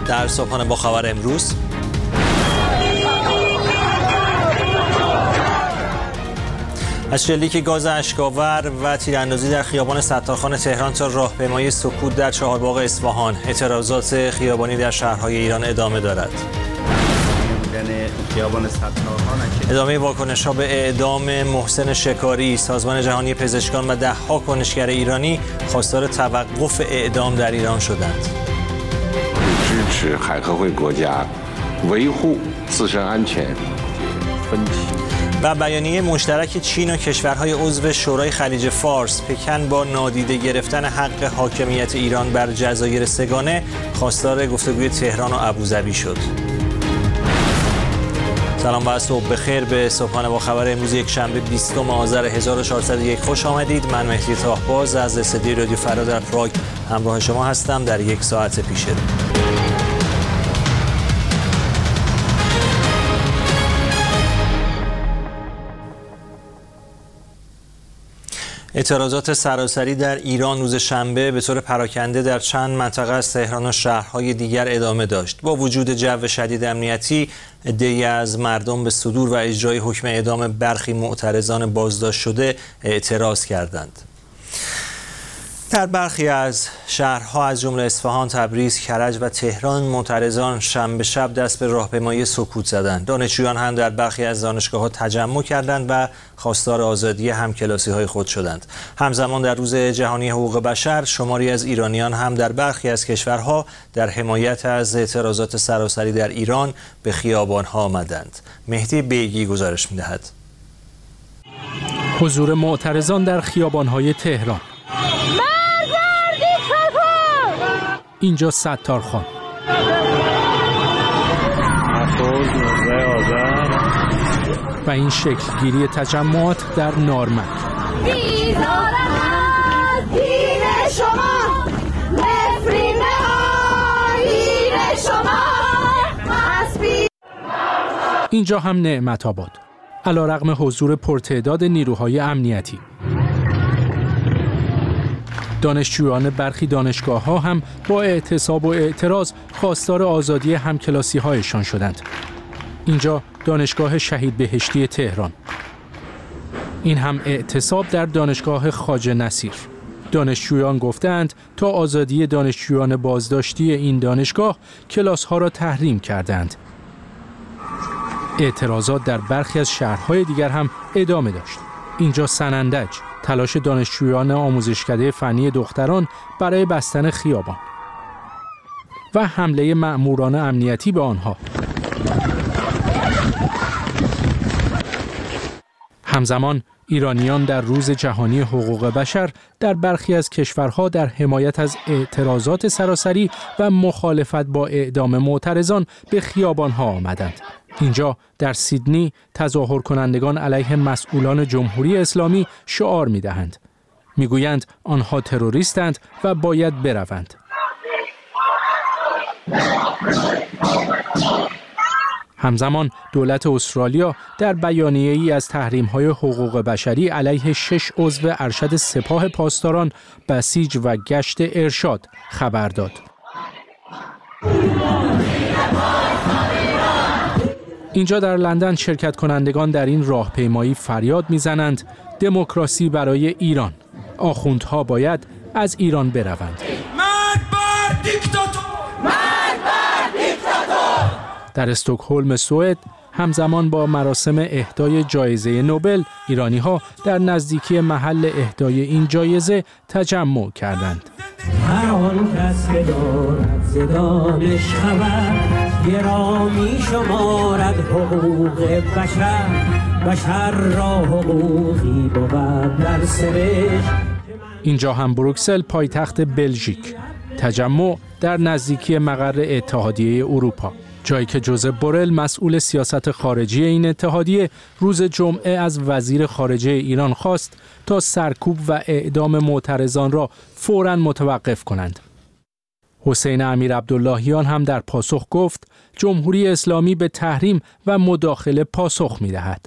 در صبحانه با خبر امروز از شلیک گاز اشک‌آور و تیراندازی در خیابان ستارخان تهران تا راهپیمایی سکوت در چهارباغ اصفهان، اعتراضات خیابانی در شهرهای ایران ادامه دارد. ادامه واکنش‌ها به اعدام محسن شکاری، سازمان جهانی پزشکان و ده‌ها کنشگر ایرانی خواستار توقف اعدام در ایران شدند. و بیانیه مشترک چین و کشورهای عضو شورای خلیج فارس، پکن با نادیده گرفتن حق حاکمیت ایران بر جزایر سگانه خواستار گفتگوی تهران و ابوظبی شد. سلام و صبح بخیر. به صبحانه با خبر امروز یک شنبه 20 آذر 1401 خوش آمدید. من مهدی طاهباز از استودیوی رادیو فردا در پراگ همراه شما هستم در یک ساعت پیش رو. اعتراضات سراسری در ایران روز شنبه به طور پراکنده در چند منطقه از تهران و شهرهای دیگر ادامه داشت. با وجود جو شدید امنیتی، عده‌ای از مردم به صدور و اجرای حکم اعدام برخی معترضان بازداشت شده اعتراض کردند. در برخی از شهرها از جمله اصفهان، تبریز، کرج و تهران معترضان شنبه شب دست به راهپیمایی سکوت زدند. دانشجویان هم در برخی از دانشگاه‌ها تجمع کردند و خواستار آزادی همکلاسی‌های خود شدند. همزمان در روز جهانی حقوق بشر، شماری از ایرانیان هم در برخی از کشورها در حمایت از اعتراضات سراسری در ایران به خیابان‌ها آمدند. مهدی بیگی گزارش می‌دهد. حضور معترضان در خیابان‌های تهران. اینجا ستارخان. و این شکلگیری تجمعات در نارمک. اینجا هم نعمت آباد، علیرغم حضور پرتعداد نیروهای امنیتی. دانشجویان برخی دانشگاه‌ها هم با اعتصاب و اعتراض خواستار آزادی همکلاسی‌هایشان شدند. اینجا دانشگاه شهید بهشتی تهران. این هم اعتصاب در دانشگاه خواجه نصیر. دانشجویان گفتند تا آزادی دانشجویان بازداشتی این دانشگاه کلاس‌ها را تحریم کردند. اعتراضات در برخی از شهرهای دیگر هم ادامه داشت. اینجا سنندج، تلاش دانشجویان آموزشکده فنی دختران برای بستن خیابان و حمله مأموران امنیتی به آنها. همزمان ایرانیان در روز جهانی حقوق بشر در برخی از کشورها در حمایت از اعتراضات سراسری و مخالفت با اعدام معترضان به خیابانها آمدند. اینجا در سیدنی تظاهر کنندگان علیه مسئولان جمهوری اسلامی شعار می‌دهند. می‌گویند آنها تروریستند و باید بروند. همزمان دولت استرالیا در بیانیه‌ای از تحریم‌های حقوق بشری علیه 6 عضو ارشد سپاه پاسداران بسیج و گشت ارشاد خبر داد. اینجا در لندن شرکت کنندگان در این راهپیمایی فریاد میزنند دموکراسی برای ایران. آخوندها باید از ایران بروند. مرگ بر دیکتاتور! مرگ بر دیکتاتور! در استکهلم سوئد همزمان با مراسم اهدای جایزه نوبل، ایرانی‌ها در نزدیکی محل اهدای این جایزه تجمع کردند. هر آن کس که دارد ز دانش خبر، گرامی شمارد حقوق بشر. بشر را حقوقی بود در سرشت. اینجا هم بروکسل، پایتخت بلژیک. تجمع در نزدیکی مقر اتحادیه اروپا، جایی که جوزپ بورل مسئول سیاست خارجی این اتحادیه روز جمعه از وزیر خارجه ایران خواست تا سرکوب و اعدام معترضان را فوراً متوقف کنند. حسین امیر عبداللهیان هم در پاسخ گفت جمهوری اسلامی به تحریم و مداخله پاسخ می‌دهد.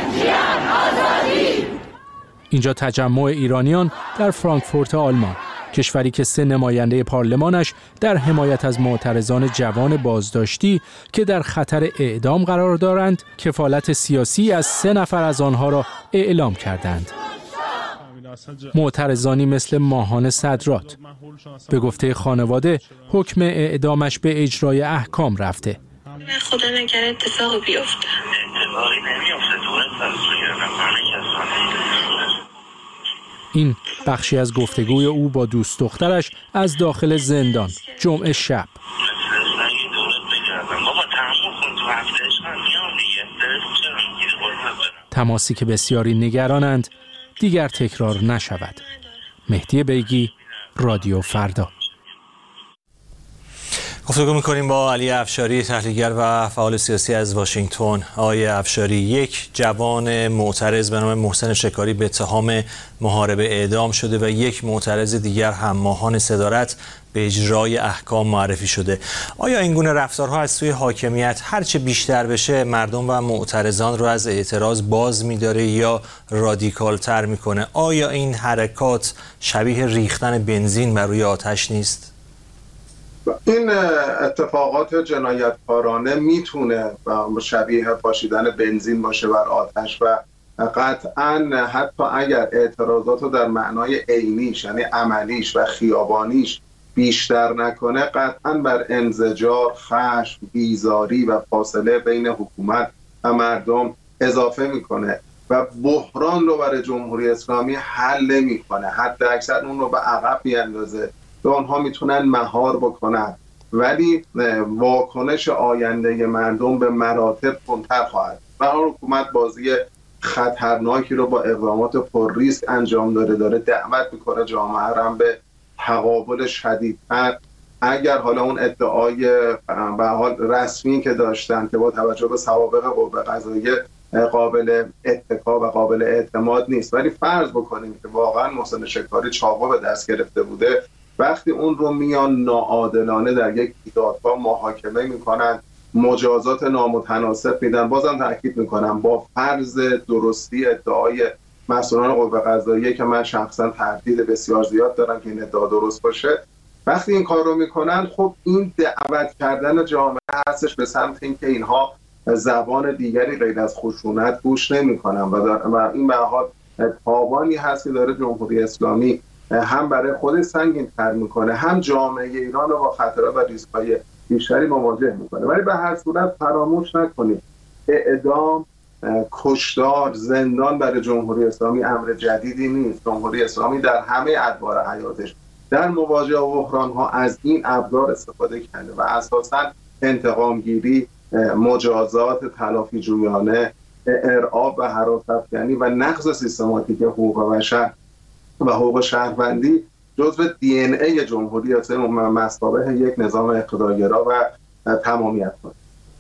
اینجا تجمع ایرانیان در فرانکفورت آلمان. کشوری که 3 نماینده پارلمانش در حمایت از معترضان جوان بازداشتی که در خطر اعدام قرار دارند، کفالت سیاسی از 3 نفر از آنها را اعلام کردند. معترضانی مثل ماهان صدرات. به گفته خانواده حکم اعدامش به اجرای احکام رفته. خدا نکنه اتفاقی بیفته. این بخشی از گفتگوی او با دوست دخترش از داخل زندان جمعه شب. تماسی که بسیاری نگرانند دیگر تکرار نشود. مهدی بیگی، رادیو فردا. گفتگو می‌کنیم با علی افشاری، تحلیلگر و فعال سیاسی از واشنگتن. آقای افشاری، یک جوان معترض به نام محسن شکاری به اتهام محاربه اعدام شده و یک معترض دیگر هم ماهان صدارت به اجرای احکام معرفی شده. آیا این گونه رفتارها از سوی حاکمیت هرچه بیشتر بشه مردم و معترضان رو از اعتراض باز می‌داره یا رادیکال‌تر می‌کنه؟ آیا این حرکات شبیه ریختن بنزین بر روی آتش نیست؟ این اتفاقات جنایتکارانه میتونه شبیه پاشیدن بنزین باشه بر آتش و قطعاً حتی اگر اعتراضات رو در معنای عینیش یعنی عملیش و خیابانیش بیشتر نکنه، قطعاً بر انزجار، خشم، بیزاری و فاصله بین حکومت و مردم اضافه میکنه و بحران رو برای جمهوری اسلامی حل نمیکنه، حتی اکثر اون رو به عقب میاندازه و آنها میتونن مهار بکنن، ولی واکنش آینده مردم به مراتب تندتر خواهد. و حکومت بازی خطرناکی رو با اقدامات پر ریسک انجام داره دعوت میکنه جامعه رو به تقابل شدیدتر. اگر حالا اون ادعای به حال رسمی که داشتن که با توجه به سوابق قوه قضاییه قابل اتکا و قابل اعتماد نیست، ولی فرض بکنیم که واقعا محسن شکاری چاقو به دست گرفته بوده، وقتی اون رو میان ناعادلانه در یک دادگاه محاکمه میکنن، مجازات نامتناسب میدن، بازم تاکید میکنم با فرض درستی ادعای مسئولان قوه قضاییه که من شخصا تردید بسیار زیاد دارم که این ادعا درست باشه، وقتی این کار رو میکنن، خب این دعوت کردن جامعه هستش به سمت اینکه اینها زبان دیگری غیر از خشونت گوش نمیکنن و این به حال تاوانی هست که داره جمهوری اسلامی هم برای خودش سنگین تر میکنه، هم جامعه ایران رو با خطرات و ریسک‌های بیشتری مواجه میکنه. ولی به هر صورت فراموش نکنید اعدام، کشتار، زندان برای جمهوری اسلامی امر جدیدی نیست. جمهوری اسلامی در همه ادوار حیاتش در مواجهه با بحران‌ها از این ابزار استفاده کرده و اساساً انتقام گیری، مجازات تلافی جویانه، ارعاب و هراس‌افکنی و نقض سیستماتیک حقوق بشر و حقوق شهروندی جزو DNA جمهوری اسلامی مثابه یک نظام اقتدارگرا و تمامیت کنه.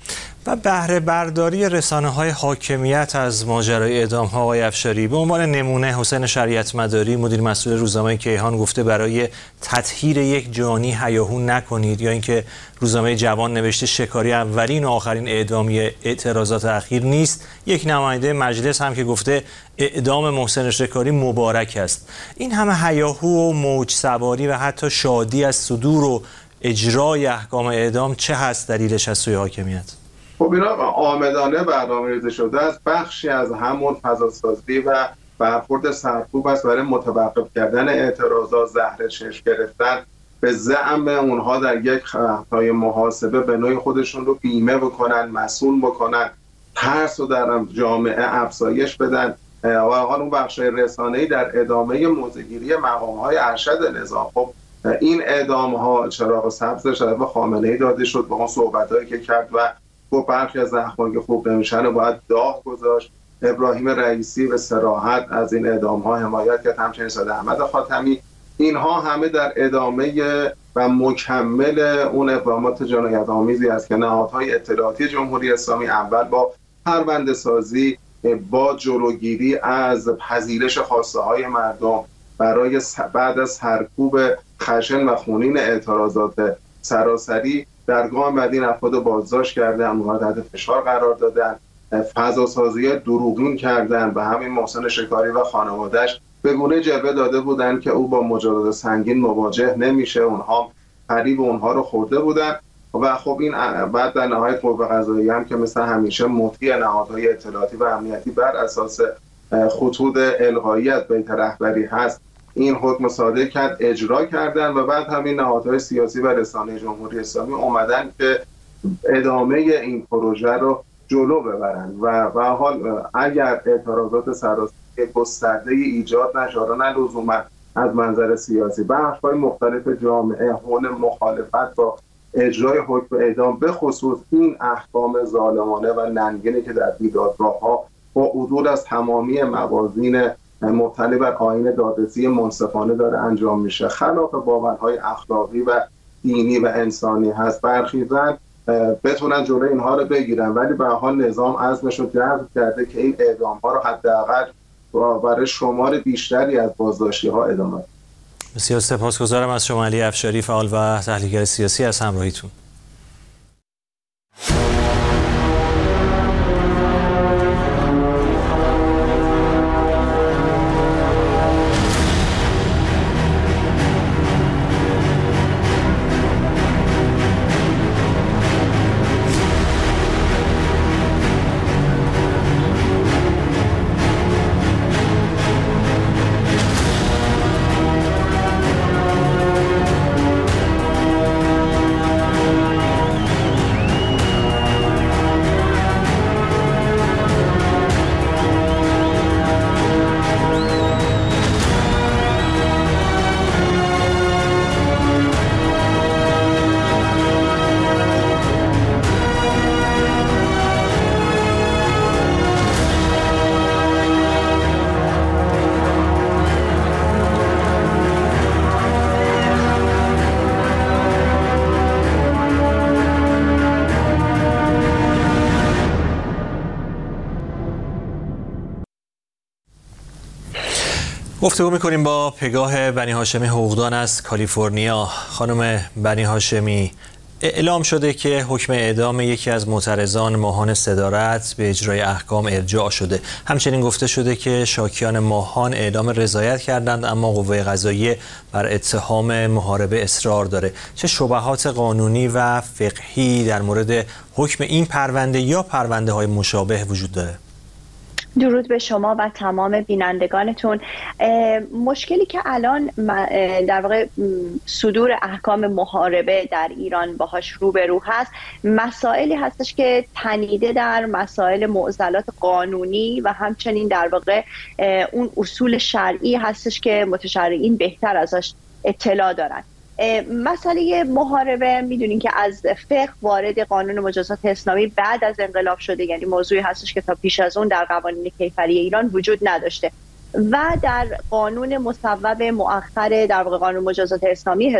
و بهره برداری رسانه‌های حاکمیت از ماجرای اعدام‌ها آقای افشاری، به عنوان نمونه حسین شریعت مداری مدیر مسئول روزنامه کیهان گفته برای تطهیر یک جانی هیاهو نکنید، یا اینکه روزنامه جوان نوشته شکاری اولین و آخرین اعدامی اعتراضات اخیر نیست. یک نماینده مجلس هم که گفته اعدام محسن شکاری مبارک است. این همه هیاهو و موج سواری و حتی شادی از صدور و اجرای احکام اعدام چه هست دلیلش از سوی حاکمیت؟ خب اینا عامدانه برنامه‌ریزی شده از بخشی از همون فضاسازی و برخورد سرکوب است برای متوقف کردن اعتراضات، زهر چشم گرفتن به زعم اونها در یک خطای محاسبه به نوعی خودشون رو بیمه بکنن، مسئول بکنن، ترس رو در جامعه افزایش بدن و اون بخشای رسانه‌ای در ادامه موضع‌گیری مقام‌های ارشد نظام. خب این اعدام‌ها چراغ سبز شده خامنه‌ای داده شد با اون صحبت‌هایی که کرد و با برخی از احکام که خوب نمیشن و باید داغ گذاشت. ابراهیم رئیسی به صراحت از این اعدام‌ها حمایت کرد، همچنین سید احمد خاتمی. اینها همه در ادامه و مکمل اون اقدامات جنایت‌آمیزی است که نهادهای اطلاعاتی جمهوری اسلامی اول با پرونده سازی، با جلوگیری از پذیرش خواسته‌های مردم برای بعد از سرکوب خشن و خونین اعتراضات سراسری در گام بعد این افراد بازداشت کردن، اونها تحت فشار قرار دادن، فضاسازی دروغین کردن و همین محسن شکاری و خانواده‌اش به گونه جلوه داده بودند که او با مجازات سنگین مواجه نمیشه، اونها فریب اونها رو خورده بودن و خب این بعد در نهایت قوه قضاییه هم که مثل همیشه مطیع نهادهای اطلاعاتی و امنیتی بر اساس خطوط الغایی از بیت رهبری هست این حکم صادر کرد، اجرا کردن و بعد همین نهادهای سیاسی و رسانه جمهوری اسلامی اومدن که ادامه این پروژه رو جلو ببرن و به حال اگر اعتراضات سراسری گسترده ایجاد نشه، نه لزوما از منظر سیاسی، بخش‌های مختلف جامعه حول مخالفت با اجرای حکم اعدام به خصوص این احکام ظالمانه و ننگینی که در بیدادگاه‌ها با عدول از تمامی موازین مبتنی بر آیین دادرسی منصفانه داره انجام میشه، خلاف باورهای اخلاقی و دینی و انسانی هست، برخیزن بتونن جلوی اینها رو بگیرن. ولی به حال نظام عزمش رو جزم کرده که این اعدام‌ها رو حداقل برای شمار بیشتری از بازداشتی‌ها ادامه بده. بسیار سپاسگزارم از شما علی افشاری، فعال و تحلیلگر سیاسی، از همراهیتون. گفتگو می‌کنیم با پگاه بنی هاشمی حقوقدان از کالیفرنیا. خانم بنی هاشمی، اعلام شده که حکم اعدام یکی از معترضان ماهان صدارت به اجرای احکام ارجاع شده. همچنین گفته شده که شاکیان ماهان اعلام رضایت کردند، اما قوه قضاییه بر اتهام محاربه اصرار داره. چه شبهات قانونی و فقهی در مورد حکم این پرونده یا پرونده‌های مشابه وجود داره؟ درود به شما و تمام بینندگانتون. مشکلی که الان در واقع صدور احکام محاربه در ایران باهاش روبرو هست، مسائلی هستش که تنیده در مسائل معضلات قانونی و همچنین در واقع اون اصول شرعی هستش که متشرعین بهتر ازش اطلاع دارن. مسئله محاربه میدونین که از فقه وارد قانون مجازات اسلامی بعد از انقلاب شده، یعنی موضوعی هستش که تا پیش از اون در قوانین کیفری ایران وجود نداشته و در قانون مصوب مؤخر در واقع قانون مجازات اسلامی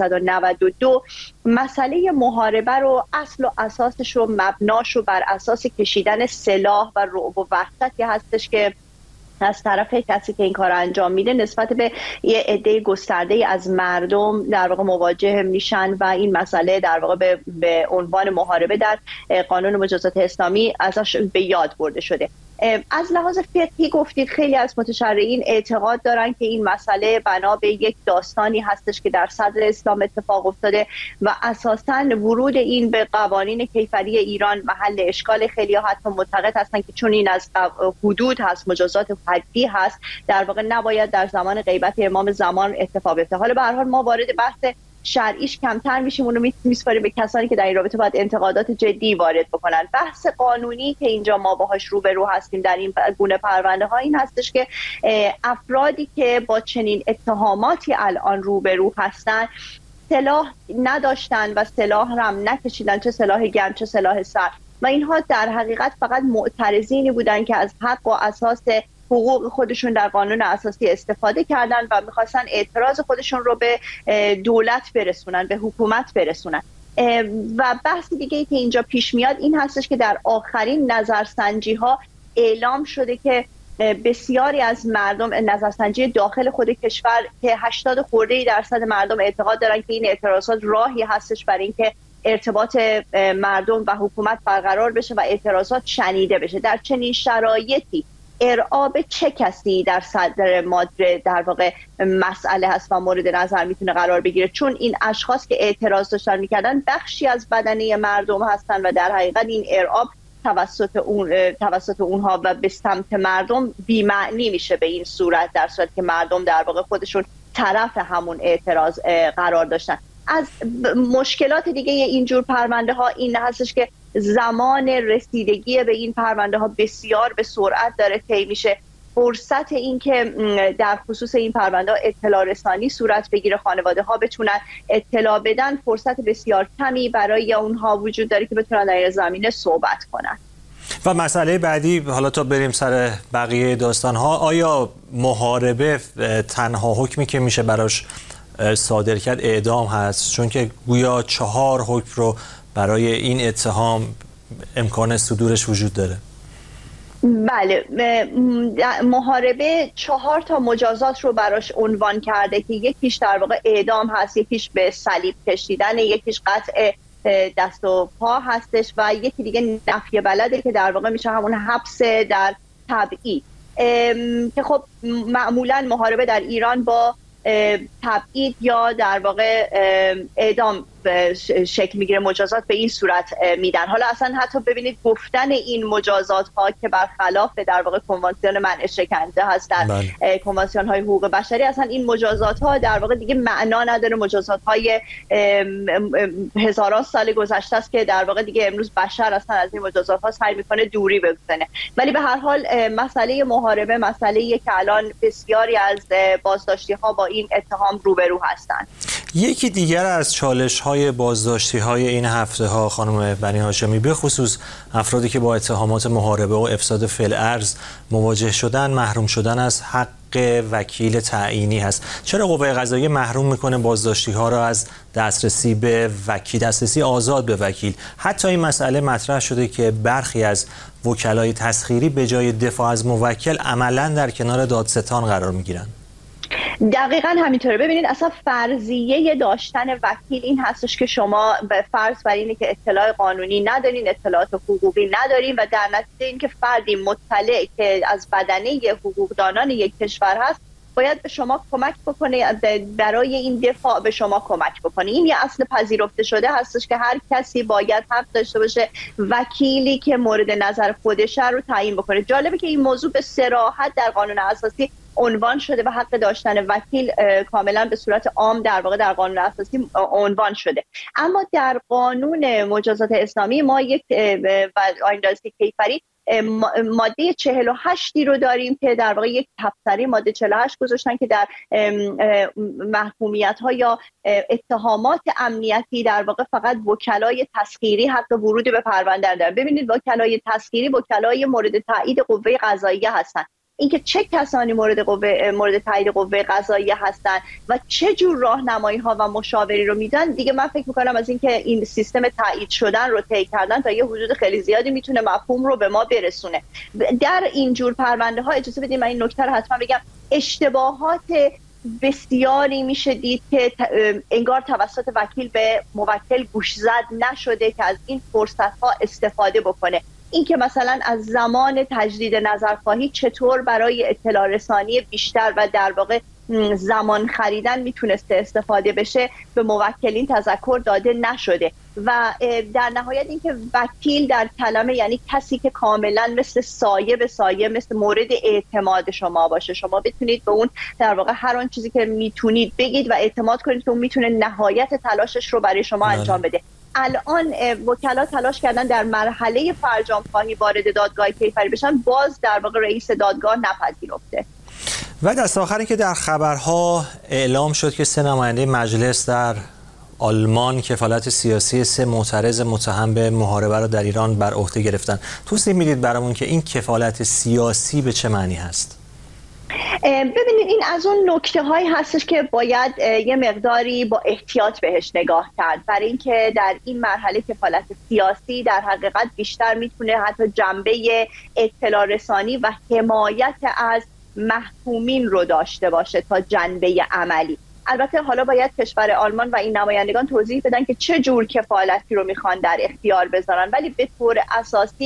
1392 مسئله محاربه رو اصل و اساسش رو مبناش رو بر اساس کشیدن سلاح و رعب و وحشتی هستش که از طرف کسی که این کار انجام میده نسبت به یه عده گسترده از مردم در واقع مواجه میشن و این مسئله در واقع به عنوان محاربه در قانون مجازات اسلامی ازش به یاد برده شده. از لحاظ فقهی گفتید خیلی از متشرعین اعتقاد دارن که این مسئله بنا به یک داستانی هستش که در صدر اسلام اتفاق افتاده و اساساً ورود این به قوانین کیفری ایران محل اشکال. خیلی ها حتی معتقد هستن که چون این از حدود هست، مجازات حدی هست، در واقع نباید در زمان غیبت امام زمان اتفاق بیفته. حالا به هر حال ما وارد بحث شرعیش کمتر میشیم، اون رو میسپاریم به کسانی که در این رابطه باید انتقادات جدی وارد بکنن. بحث قانونی که اینجا ما باهاش روبرو هستیم در این گونه پرونده ها این هستش که افرادی که با چنین اتهاماتی الان روبرو هستن سلاح نداشتن و سلاح هم نکشیدن، چه سلاح گرم چه سلاح سرد، و اینها در حقیقت فقط معترضینی بودن که از حق و اساس حقوق خودشون در قانون اساسی استفاده کردن و میخواستن اعتراض خودشون رو به دولت برسونن، به حکومت برسونن. و بحث دیگه که اینجا پیش میاد این هستش که در آخرین نظرسنجی ها اعلام شده که بسیاری از مردم، نظرسنجی داخل خود کشور که 80% مردم اعتقاد دارن که این اعتراضات راهی هستش برای اینکه ارتباط مردم و حکومت برقرار بشه و اعتراضات شنیده بشه. در چنین شرایطی ارعاب چه کسی در صدر مادر در واقع مسئله هست و مورد نظر میتونه قرار بگیره، چون این اشخاص که اعتراض داشتن میکردن بخشی از بدنه مردم هستن و در حقیقت این ارعاب توسط اونها و به سمت مردم بی‌معنی میشه به این صورت، در صورتی که مردم در واقع خودشون طرف همون اعتراض قرار داشتن. از مشکلات دیگه اینجور پرونده ها این هستش که زمان رسیدگی به این پرونده ها بسیار به سرعت داره طی میشه. فرصت این که در خصوص این پرونده ها اطلاع رسانی صورت بگیره، خانواده ها بتونن اطلاع بدن، فرصت بسیار کمی برای اونها وجود داره که بتونن در این زمینه صحبت کنن. و مسئله بعدی، حالا تا بریم سر بقیه داستان ها، آیا محاربه تنها حکمی که میشه براش صادر کرد اعدام هست؟ چون که گویا 4 حکم رو برای این اتهام امکان صدورش وجود داره. بله، محاربه 4 تا مجازات رو براش عنوان کرده که یکیش در واقع اعدام هست، یکیش به صلیب کشیدن، یکیش قطع دست و پا هستش و یکی دیگه نفی بلده که در واقع میشه همون حبس در تبعید، که خب معمولا محاربه در ایران با تبعید یا در واقع اعدام شکل میگیره، مجازات به این صورت میدن. حالا اصلا حتی ببینید گفتن این مجازات ها که برخلاف در واقع کنوانسیون منع شکنجه هست در کنوانسیون های حقوق بشری، اصلا این مجازات ها در واقع دیگه معنا نداره. مجازات های هزاران سال گذشته است که در واقع دیگه امروز بشر اصلا از این مجازات ها سعی میکنه دوری بزنه. ولی به هر حال مسئله محاربه مسئله که الان بسیاری از بازداشتی ها با این اتهام روبرو هستند. یکی دیگر از چالش‌های بازداشتی‌های این هفته ها خانم بنی هاشمی، به خصوص افرادی که با اتهامات محاربه و افساد فی‌الارض مواجه شدن، محروم شدن از حق وکیل تعیینی هست. چرا قوه قضاییه محروم میکنه بازداشتی‌ها را از دسترسی به وکیل، دسترسی آزاد به وکیل؟ حتی این مسئله مطرح شده که برخی از وکلای تسخیری به جای دفاع از موکل عملاً در کنار دادستان قرار میگیرن. دقیقاً همینطوره. ببینید اصلا فرضیه داشتن وکیل این هستش که شما به فرض بر اینه که اطلاع قانونی ندارین، اطلاعات حقوقی ندارین و در نتیجه اینکه فردی مطلع که از بدنه حقوقدانان یک کشور هست باید به شما کمک بکنه، برای این دفاع به کمک بکنه. این یه اصل پذیرفته شده هستش که هر کسی باید حق داشته باشه وکیلی که مورد نظر خودشه رو تعیین بکنه. جالبه که این موضوع به صراحت در قانون اساسی عنوان شده و حق داشتن وکیل کاملا به صورت عام در واقع در قانون اساسی عنوان شده. اما در قانون مجازات اسلامی ما یک و آیین دادرسی کیفری ماده 48 رو داریم که در واقع یک تبصره ماده 48 گذاشتن که در محکومیت ها یا اتهامات امنیتی در واقع فقط وکلای تسخیری حق ورود به پرونده دارن. ببینید وکلای تسخیری وکلای مورد تایید قوه قضاییه هستن. اینکه چه کسانی مورد تایید قوه قضاییه هستن و چه جور راهنمایی ها و مشاوری رو میدن، دیگه من فکر میکنم از اینکه این سیستم تایید شدن رو طی کردن تا یه حدود خیلی زیادی میتونه مفهوم رو به ما برسونه. در این جور پرونده ها اجازه بدید من این نکته رو حتما بگم، اشتباهات بسیاری میشه دید که انگار توسط وکیل به موکل گوش زد نشده که از این فرصت ها استفاده بکنه. این که مثلا از زمان تجدید نظرخواهی چطور برای اطلاع رسانی بیشتر و در واقع زمان خریدن میتونسته استفاده بشه به موکلین تذکر داده نشده. و در نهایت اینکه وکیل در کلمه یعنی کسی که کاملا مثل سایه به سایه، مثل مورد اعتماد شما باشه، شما بتونید به اون در واقع هر آن چیزی که میتونید بگید و اعتماد کنید که اون میتونه نهایت تلاشش رو برای شما انجام بده. الان وکلا تلاش کردن در مرحله فرجام خواهی وارد دادگاه کیفری بشن، باز در واقع رئیس دادگاه نپذیرفته. و دست آخری که در خبرها اعلام شد که 3 نماینده مجلس در آلمان کفالت سیاسی 3 معترض متهم به محاربه را در ایران بر عهده گرفتن. توضیح میدید برامون که این کفالت سیاسی به چه معنی هست؟ ببینید این از اون نکته هایی هستش که باید یه مقداری با احتیاط بهش نگاه کرد، برای اینکه در این مرحله کفالت سیاسی در حقیقت بیشتر میتونه حتی جنبه اطلاع رسانی و حمایت از محکومین رو داشته باشه تا جنبه عملی. البته حالا باید کشور آلمان و این نمایندگان توضیح بدن که چه جور کفالتی رو میخوان در اختیار بذارن، ولی به طور اساسی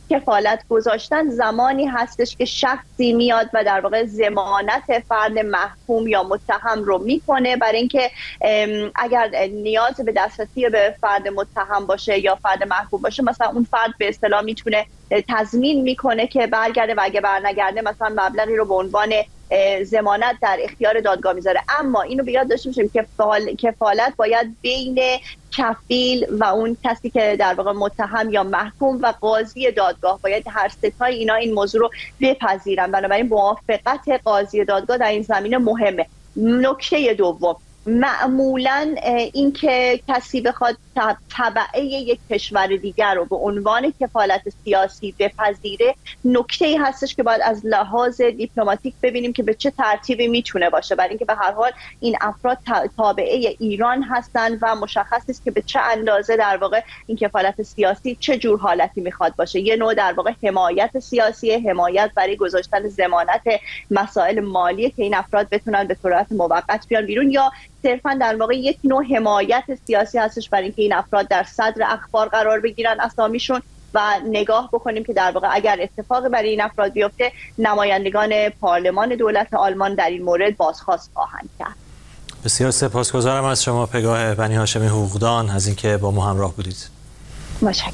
کفالت گذاشتن زمانی هستش که شخصی میاد و در واقع ضمانت فرد محکوم یا متهم رو میکنه، برای اینکه اگر نیاز به دسترسی به فرد متهم باشه یا فرد محکوم باشه، مثلا اون فرد به اصطلاح میتونه تضمین میکنه که برگرده و اگه برنگرده مثلا مبلغی رو به عنوان ضمانت در اختیار دادگاه میذاره. اما اینو به یاد داشته باشیم که کفالت باید بین کفیل و اون کسی که در واقع متهم یا محکوم و قاضی دادگاه باید هر ستای اینا این موضوع رو بپذیرن. بنابراین موافقت قاضی دادگاه در این زمینه مهمه. نکته دوم، معمولاً این که کسی بخواد تبعه یک کشور دیگر رو به عنوان کفالت سیاسی بپذیره، نکته‌ای هستش که باید از لحاظ دیپلماتیک ببینیم که به چه ترتیبی میتونه باشه، برای اینکه به هر حال این افراد تابعه ایران هستند و مشخص است که به چه اندازه در واقع این کفالت سیاسی چه جور حالتی میخواد باشه. یه نوع در واقع حمایت سیاسی، حمایت برای گذاشتن ضمانت مسائل مالی که این افراد بتونن به صورت موقت بیان بیرون، یا صرفا در واقع یک نوع حمایت سیاسی هستش برای اینکه این افراد در صدر اخبار قرار بگیرن اسامیشون و نگاه بکنیم که در واقع اگر اتفاقی برای این افراد بیفته نمایندگان پارلمان دولت آلمان در این مورد بازخواست خواهند کرد. بسیار سپاسگزارم از شما پگاه بنی هاشمی حقوقدان از اینکه با ما همراه بودید. متشکرم.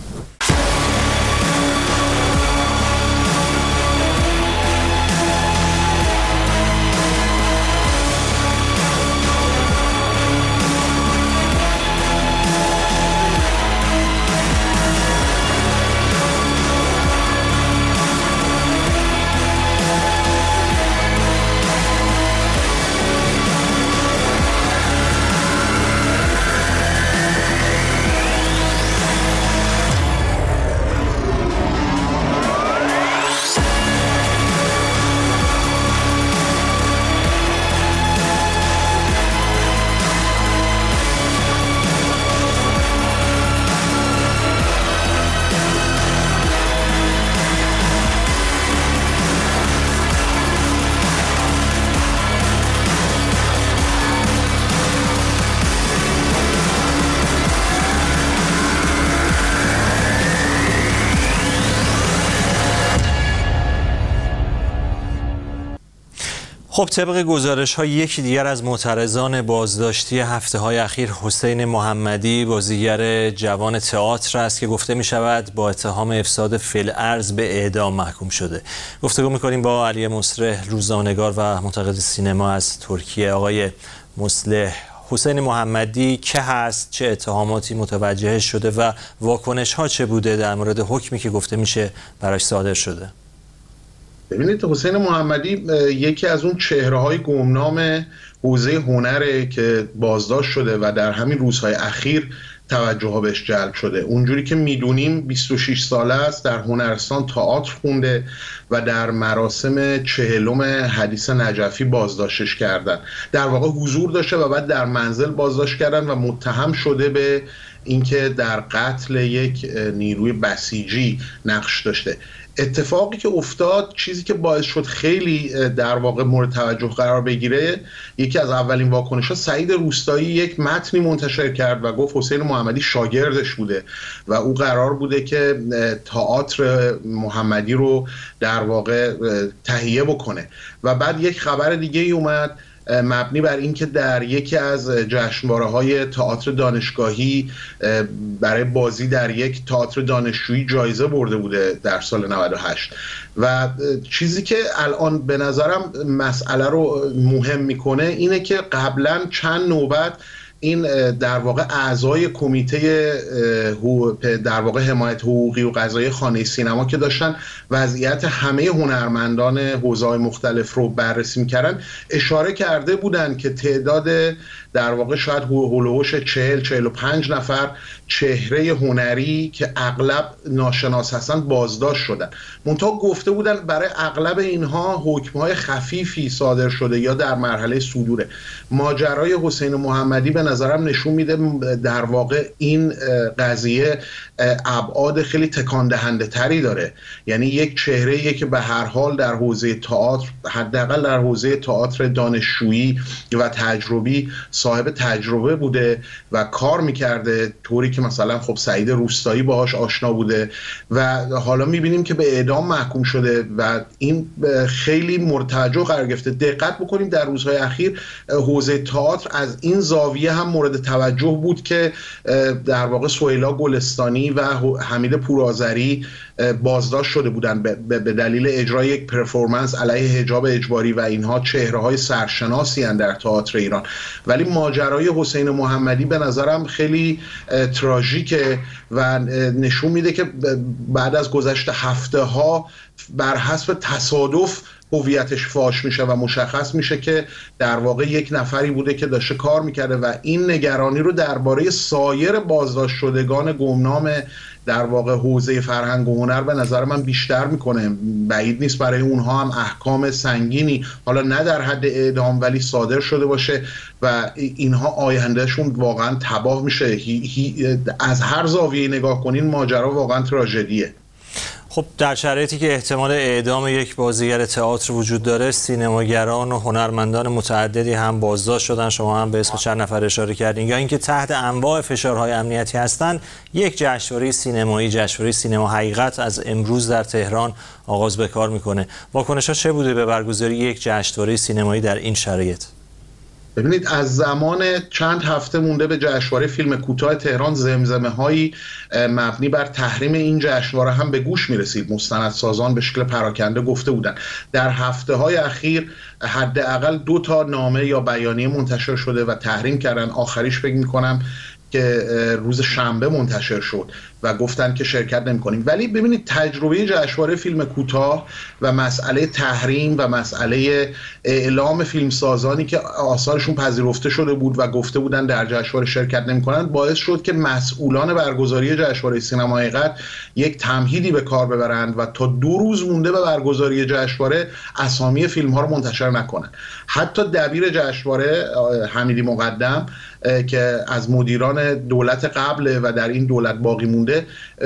خب طبق گزارش‌ها یکی دیگر از معترضان بازداشتی هفته‌های اخیر حسین محمدی، بازیگر جوان تئاتر است که گفته می‌شود با اتهام افساد فی‌الارض به اعدام محکوم شده. گفتگو می‌کنیم با علی مصلح، روزنامه‌نگار و منتقد سینما از ترکیه. آقای مصلح، حسین محمدی که هست، چه اتهاماتی متوجه شده و واکنش‌ها چه بوده در مورد حکمی که گفته میشه براش صادر شده؟ ببینید، حسین محمدی یکی از اون چهره‌های گمنام حوزه هنره که بازداشت شده و در همین روزهای اخیر توجه ها بهش جلب شده. اونجوری که میدونیم 26 ساله است، در هنرستان تئاتر خونده و در مراسم 40م حدیث نجفی بازداشتش کردن. در واقع حضور داشته و بعد در منزل بازداشت کردن و متهم شده به اینکه در قتل یک نیروی بسیجی نقش داشته. اتفاقی که افتاد، چیزی که باعث شد خیلی در واقع مورد توجه قرار بگیره، یکی از اولین واکنش‌ها سعید روستایی یک متنی منتشر کرد و گفت حسین محمدی شاگردش بوده و او قرار بوده که تئاتر محمدی رو در واقع تهیه بکنه. و بعد یک خبر دیگه ای اومد مبنی بر اینکه در یکی از جشنواره‌های تئاتر دانشگاهی برای بازی در یک تئاتر دانشجویی جایزه برده بوده در سال 98 و چیزی که الان به نظرم مسئله رو مهم میکنه اینه که قبلا چند نوبت این در واقع اعضای کمیته در واقع حمایت حقوقی و قضایی خانه سینما که داشتن وضعیت همه هنرمندان حوزه‌های مختلف رو بررسی می‌کردن، اشاره کرده بودن که تعداد در واقع شاید هولوش 40-45 نفر چهره هنری که اغلب ناشناس هستن بازداشت شدن. منتها گفته بودن برای اغلب اینها حکم‌های خفیفی صادر شده یا در مرحله صدوره. ماجرای حسین محمدی به نظرم نشون میده در واقع این قضیه ابعاد خیلی تکان دهنده تری داره. یعنی یک چهره‌ایه که به هر حال در حوزه تئاتر، حداقل در حوزه تئاتر دانشجویی و تجربی، صاحب تجربه بوده و کار میکرده، طوری که مثلا خب سعید روستایی باهاش آشنا بوده و حالا میبینیم که به اعدام محکوم شده و این خیلی مورد توجه قرار گرفته. دقت بکنیم در روزهای اخیر حوزه تئاتر از این زاویه هم مورد توجه بود که در واقع سهیلا گلستانی و حمید پورآذری بازداشت شده بودن به دلیل اجرای یک پرفورمنس علیه حجاب اجباری و اینها چهره‌های سرشناسی هستند در تئاتر ایران. ولی ماجرای حسین محمدی به نظرم خیلی تراژیکه و نشون میده که بعد از گذشت هفته‌ها بر حسب تصادف هویتش فاش میشه و مشخص میشه که در واقع یک نفری بوده که داشته کار میکرده و این نگرانی رو درباره سایر بازداشت شدگان گمنام در واقع حوزه فرهنگ و هنر به نظر من بیشتر میکنه. بعید نیست برای اونها هم احکام سنگینی، حالا نه در حد اعدام ولی صادر شده باشه و اینها آیندهشون واقعا تباه میشه. از هر زاویه نگاه کنین ماجرا واقعا تراژدیه. خب در شرایطی که احتمال اعدام یک بازیگر تئاتر وجود داره، سینماگران و هنرمندان متعددی هم بازداشت شدن، شما هم به اسم چند نفر اشاره کردین، یا اینکه تحت انواع فشارهای امنیتی هستند. یک جشنواره سینمایی، جشنواره سینما حقیقت، از امروز در تهران آغاز به کار میکنه. واکنش‌ها چه بوده به برگزاری یک جشنواره سینمایی در این شرایط؟ ببینید، از زمان چند هفته مونده به جشنواره فیلم کوتاه تهران زمزمه‌هایی مبنی بر تحریم این جشنواره هم به گوش می‌رسید. مستندسازان به شکل پراکنده گفته بودند. در هفته‌های اخیر حداقل 2 تا نامه یا بیانیه منتشر شده و تحریم کردن. آخریش فکر می‌کنم که روز شنبه منتشر شد و گفتن که شرکت نمی‌کنیم. ولی ببینید، تجربه جشنواره فیلم کوتاه و مسئله تحریم و مسئله اعلام فیلمسازانی که آثارشون پذیرفته شده بود و گفته بودن در جشنواره شرکت نمی‌کنن باعث شد که مسئولان برگزاری جشنواره سینما حقیقت یک تمهیدی به کار ببرند و تا 2 روز مونده به برگزاری جشنواره اسامی فیلم‌ها رو منتشر نکنن. حتی دبیر جشنواره حمیدی مقدم که از مدیران دولت قبل و در این دولت باقی مونده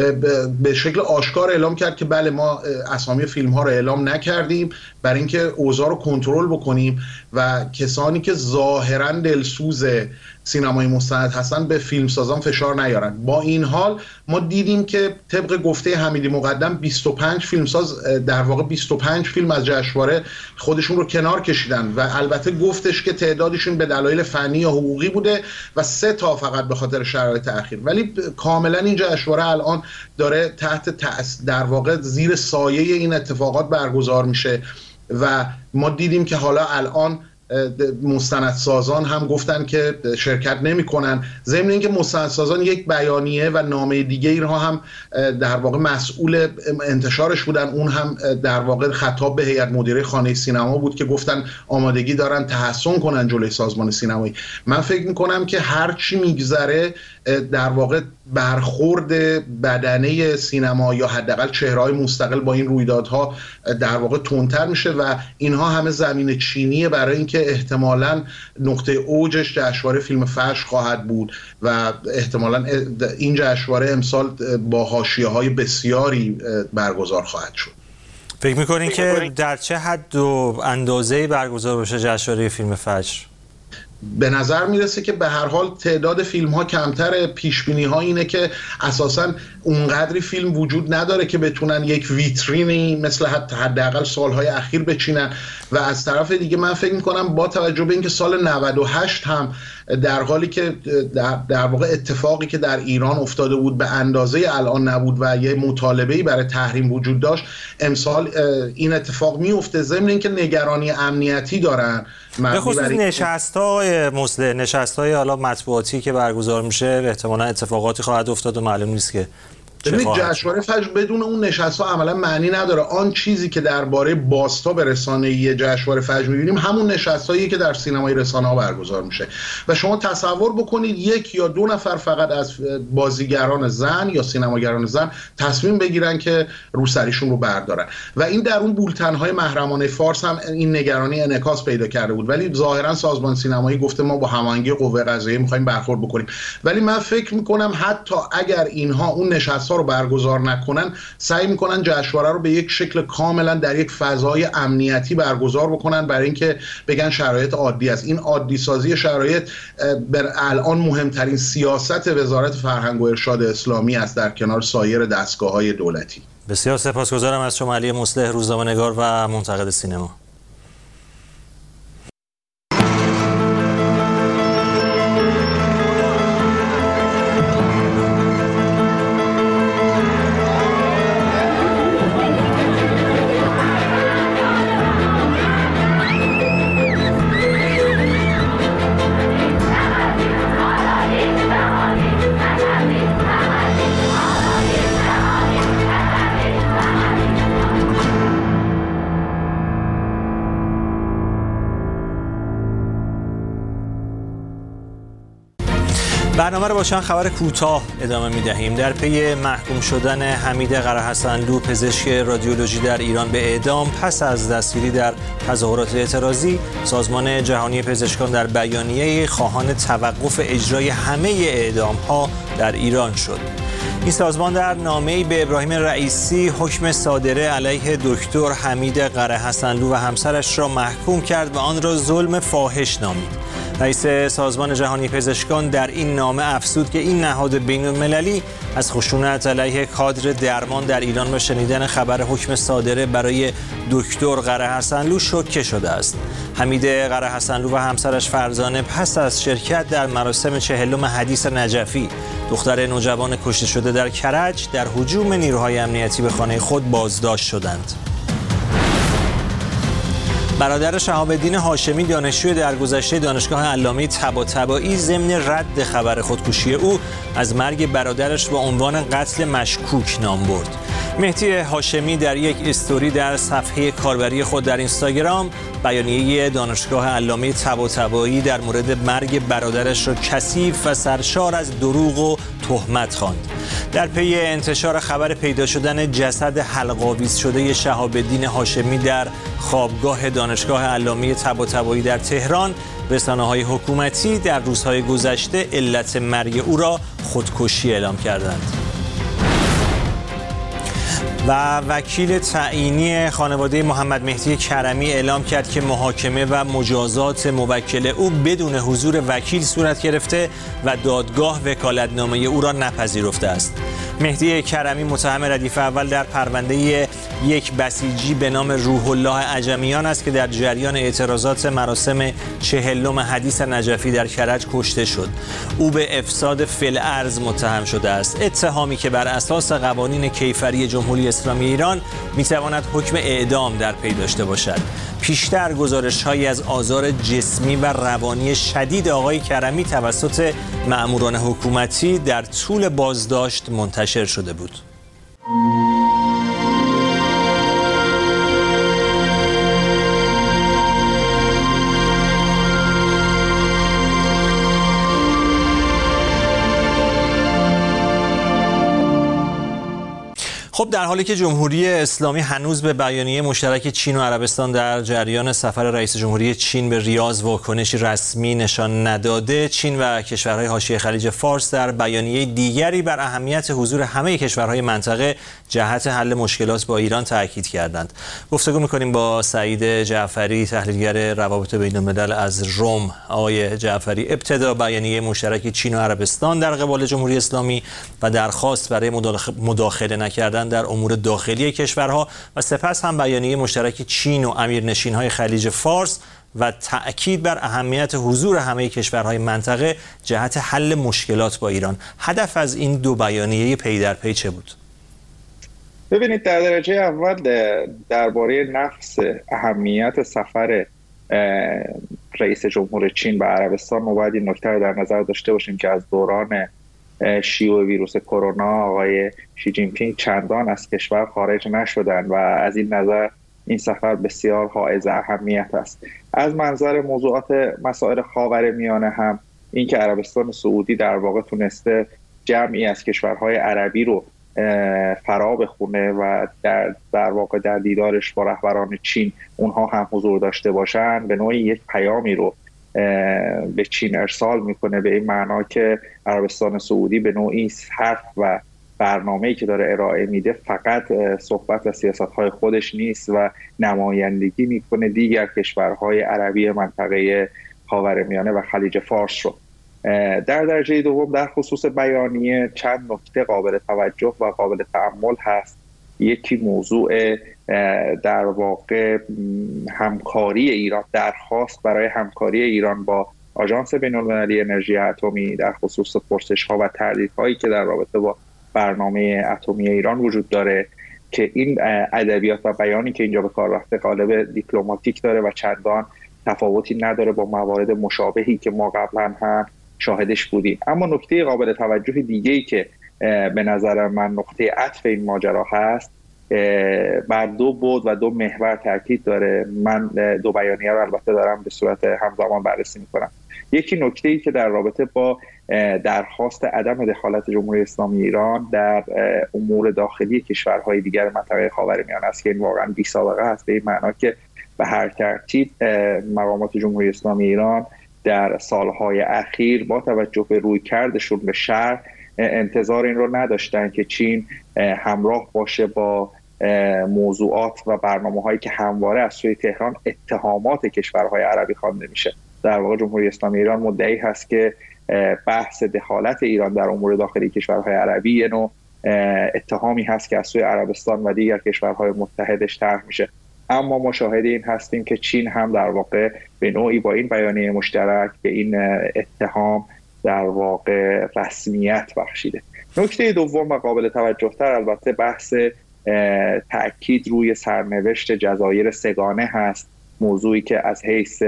به شکل آشکار اعلام کرد که بله، ما اسامی فیلم ها رو اعلام نکردیم برای اینکه اوضاع رو کنترل بکنیم و کسانی که ظاهرا دلسوز سینمای مستند هستن به فیلمسازان فشار نیارن. با این حال ما دیدیم که طبق گفته حمیدی مقدم 25 فیلمساز در واقع 25 فیلم از جشنواره خودشون رو کنار کشیدن و البته گفتش که تعدادشون به دلایل فنی یا حقوقی بوده و 3 تا فقط به خاطر شرایط اخیر. ولی کاملا این جشنواره الان داره تحت در واقع زیر سایه این اتفاقات برگزار میشه و ما دیدیم که حالا الان مستندسازان هم گفتن که شرکت نمی‌کنن. ضمن اینکه مستندسازان یک بیانیه و نامه دیگه اینها هم در واقع مسئول انتشارش بودن، اون هم در واقع خطاب به هیئت مدیره خانه سینما بود که گفتن آمادگی دارن تحسن کنن جلوی سازمان سینمایی. من فکر می‌کنم که هر چی میگذره در واقع برخورد بدنه سینما یا حداقل چهره‌های مستقل با این رویدادها در واقع تندتر میشه و اینها همه زمین چینیه برای اینکه احتمالاً نقطه اوجش جشنواره فیلم فجر خواهد بود و احتمالاً این جشنواره امسال با حاشیه‌های بسیاری برگزار خواهد شد. فکر می‌کنین که در چه حد و اندازه‌ای برگزار بشه جشنواره فیلم فجر؟ به نظر میرسه که به هر حال تعداد فیلم ها کمتره. پیش بینی ها اینه که اساساً اونقدری فیلم وجود نداره که بتونن یک ویترینی مثل حداقل سالهای اخیر بچینن و از طرف دیگه من فکر میکنم با توجه به اینکه سال 98 هم در حالی که در واقع اتفاقی که در ایران افتاده بود به اندازه الان نبود و یه مطالبه‌ای برای تحریم وجود داشت، امسال این اتفاق میفته. ضمن اینکه نگرانی امنیتی دارن به خصوص نشست‌های حالا مطبوعاتی که برگزار میشه، احتمالاً اتفاقاتی خواهد افتاد و معلوم نیست که ببینید جشنواره فجر بدون اون نشست‌ها عملا معنی نداره. آن چیزی که درباره باستا به رسانه‌ای جشنواره فجر می‌بینیم همون نشست‌هایی که در سینمای رسانه‌ها برگزار میشه و شما تصور بکنید 1 یا 2 نفر فقط از بازیگران زن یا سینماگران زن تصمیم بگیرن که روسریشون رو بردارن و این در اون بولتن‌های محرمانه فارس هم این نگرانی انعکاس پیدا کرده بود، ولی ظاهرا سازمان سینمایی گفته ما با هماهنگی قوه قضاییه می‌خوایم برخورد بکنیم. ولی من فکر می‌کنم حتی اگر اینها اون نشست‌ها رو برگزار نکنن، سعی می‌کنن جشنواره رو به یک شکل کاملا در یک فضای امنیتی برگزار بکنن برای اینکه بگن شرایط عادی است. این عادی سازی شرایط الان مهمترین سیاست وزارت فرهنگ و ارشاد اسلامی است در کنار سایر دستگاه‌های دولتی. بسیار سپاسگزارم از شما علی مصلح، روزنامه‌نگار و منتقد سینما. برنامه رو با چند خبر کوتاه ادامه می‌دهیم. در پی محکوم شدن حمید قرهحسنلو پزشک رادیولوژی در ایران به اعدام پس از دستگیری در تظاهرات اعتراضی، سازمان جهانی پزشکان در بیانیه خواهان توقف اجرای همه اعدام‌ها در ایران شد. این سازمان در نامه‌ای به ابراهیم رئیسی حکم صادره علیه دکتر حمید قرهحسنلو و همسرش را محکوم کرد و آن را ظلم فاحش نامید. رئیس سازمان جهانی پزشکان در این نامه افزود که این نهاد بین‌المللی از خشونت علیه کادر درمان در ایران و شنیدن خبر حکم صادره برای دکتر قرهحسنلو شوکه شده است. حمید قرهحسنلو و همسرش فرزانه پس از شرکت در مراسم 40م حدیث نجفی، دختر نوجوان کشته شده در کرج، در هجوم نیروهای امنیتی به خانه خود بازداشت شدند. برادر شهاب الدین هاشمی دانشجوی درگذشته دانشگاه علامه طباطبایی ضمن رد خبر خودکشی او از مرگ برادرش با عنوان قتل مشکوک نام برد. مهدی هاشمی در یک استوری در صفحه کاربری خود در اینستاگرام بیانیه دانشگاه علامه طباطبایی در مورد مرگ برادرش را کثیف و سرشار از دروغ و تهمت خواند. در پی انتشار خبر پیدا شدن جسد حلق‌آویز شده شهاب الدین هاشمی در خوابگاه دانشگاه علامه طباطبایی در تهران، رسانه‌های حکومتی در روزهای گذشته علت مرگ او را خودکشی اعلام کردند. و وکیل تعیینی خانواده محمد مهدی کرمی اعلام کرد که محاکمه و مجازات موکل او بدون حضور وکیل صورت گرفته و دادگاه وکالتنامه او را نپذیرفته است. مهدی کرمی متهم ردیف اول در پرونده یک بسیجی به نام روح الله عجمیان است که در جریان اعتراضات مراسم 40م حدیث نجفی در کرج کشته شد. او به افساد فی‌الارض متهم شده است، اتهامی که بر اساس قوانین کیفری جمهوری اسلامی ایران میتواند حکم اعدام در پی داشته باشد. پیشتر گزارش‌هایی از آزار جسمی و روانی شدید آقای کرمی توسط مأموران حکومتی در طول بازداشت منتشر شده بود. خب در حالی که جمهوری اسلامی هنوز به بیانیه مشترک چین و عربستان در جریان سفر رئیس جمهوری چین به ریاض واکنشی رسمی نشان نداده، چین و کشورهای حاشیه خلیج فارس در بیانیه دیگری بر اهمیت حضور همه کشورهای منطقه جهت حل مشکلات با ایران تاکید کردند. گفتگو می‌کنیم با سعید جعفری، تحلیلگر روابط بین‌الملل از روم. آقای جعفری، ابتدا بیانیه مشترک چین و عربستان در قبال جمهوری اسلامی و درخواست برای مداخله نکردن در امور داخلی کشورها و سپس هم بیانیه مشترک چین و امیرنشین‌های خلیج فارس و تأکید بر اهمیت حضور همه کشورهای منطقه جهت حل مشکلات با ایران. هدف از این دو بیانیه پی در پی چه بود؟ ببینید، در درجه اول درباره نفس اهمیت سفر رئیس جمهور چین به عربستان ما باید این نکته رو در نظر داشته باشیم که از دوران شیوع ویروس کرونا آقای شی جین پینگ چندان از کشور خارج نشدن و از این نظر این سفر بسیار حائز اهمیت است. از منظر موضوعات مسائل خاورمیانه هم این که عربستان سعودی در واقع تونسته جمعی از کشورهای عربی رو فرا بخونه و در واقع در دیدارش با رهبران چین اونها هم حضور داشته باشن، به نوعی یک پیامی رو به چین ارسال میکنه، به این معنا که عربستان سعودی به نوعی حرف و برنامه‌ای که داره ارائه میده فقط صحبت و سیاست‌های خودش نیست و نمایندگی میکنه دیگر کشورهای عربی منطقه خاورمیانه و خلیج فارس رو. در درجه دوم در خصوص بیانیه چند نکته قابل توجه و قابل تأمل هست. یکی موضوع در واقع همکاری ایران، درخواست برای همکاری ایران با آژانس بین‌المللی انرژی اتمی در خصوص پرسش‌ها و تردیدهایی که در رابطه با برنامه اتمی ایران وجود داره که این ادبیات و بیانی که اینجا به کار رفته قالب دیپلماتیک داره و چندان تفاوتی نداره با موارد مشابهی که ما قبلا هم شاهدش بودیم. اما نکته قابل توجه دیگه‌ای که به نظر من نقطه عطف این ماجرا هست بر دو بعد و دو محور تاکید داره. من دو بیانیه رو البته دارم به صورت همزمان بررسی میکنم. یکی نکته‌ای که در رابطه با درخواست عدم دخالت جمهوری اسلامی ایران در امور داخلی کشورهای دیگر منطقه خاورمیانه است که این واقعا بی‌سابقه است، به این معنا که به هر ترتیب مقامات جمهوری اسلامی ایران در سالهای اخیر با توجه به رویکردشون به شهر انتظار این رو نداشتن که چین همراه باشه با موضوعات و برنامه‌هایی که همواره از سوی تهران اتهامات کشورهای عربی خوانده میشه. در واقع جمهوری اسلامی ایران مدعی هست که بحث دخالت ایران در امور داخلی کشورهای عربی یه نوع اتهامی هست که از سوی عربستان و دیگر کشورهای متحدش طرح میشه. اما ما شاهد این هستیم که چین هم در واقع به نوعی با این بیانیه مشترک به این اتهام در واقع رسمیت بخشیده. نکته دوم و قابل توجه‌تر البته بحث تأکید روی سرنوشت جزایر سگانه هست، موضوعی که از حیث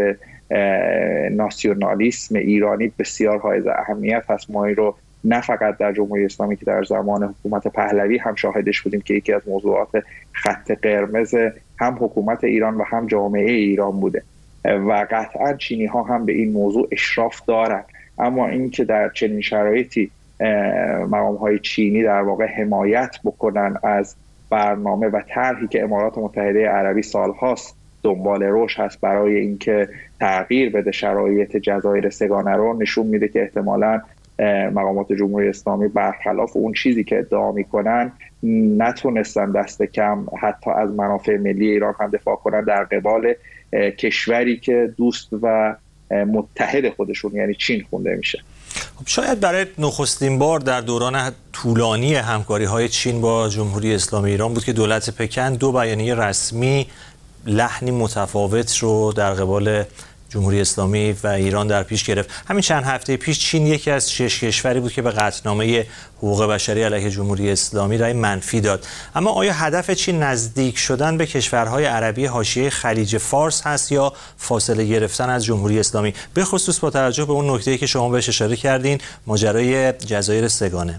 ناسیونالیسم ایرانی بسیار حائز اهمیت هست. ما این رو نه فقط در جمهوری اسلامی که در زمان حکومت پهلوی هم شاهدش بودیم که یکی از موضوعات خط قرمز هم حکومت ایران و هم جامعه ایران بوده و قطعا چینی ها هم به این موضوع اشراف دارن. اما این که در چنین شرایطی مقام های چینی در واقع حمایت بکنن از برنامه و طرحی که امارات متحده عربی سالهاست دنبال روش هست برای اینکه تغییر بده شرایط جزایر سگانه رو، نشون میده که احتمالاً مقامات جمهوری اسلامی برخلاف اون چیزی که ادعا میکنن نتونستن دست کم حتی از منافع ملی ایران هم دفاع کنن در قبال کشوری که دوست و متحد خودشون یعنی چین خونده میشه. خب شاید برای نخستین بار در دوران طولانی همکاری‌های چین با جمهوری اسلامی ایران بود که دولت پکن دو بیانیه رسمی لحنی متفاوت رو در قبال جمهوری اسلامی و ایران در پیش گرفت. همین چند هفته پیش چین یکی از 6 کشوری بود که به قطعنامه حقوق بشری علیه جمهوری اسلامی رأی منفی داد. اما آیا هدف چین نزدیک شدن به کشورهای عربی حاشیه خلیج فارس هست یا فاصله گرفتن از جمهوری اسلامی، به خصوص با توجه به اون نکته‌ای که شما بهش اشاره کردین، ماجرای جزایر سگانه؟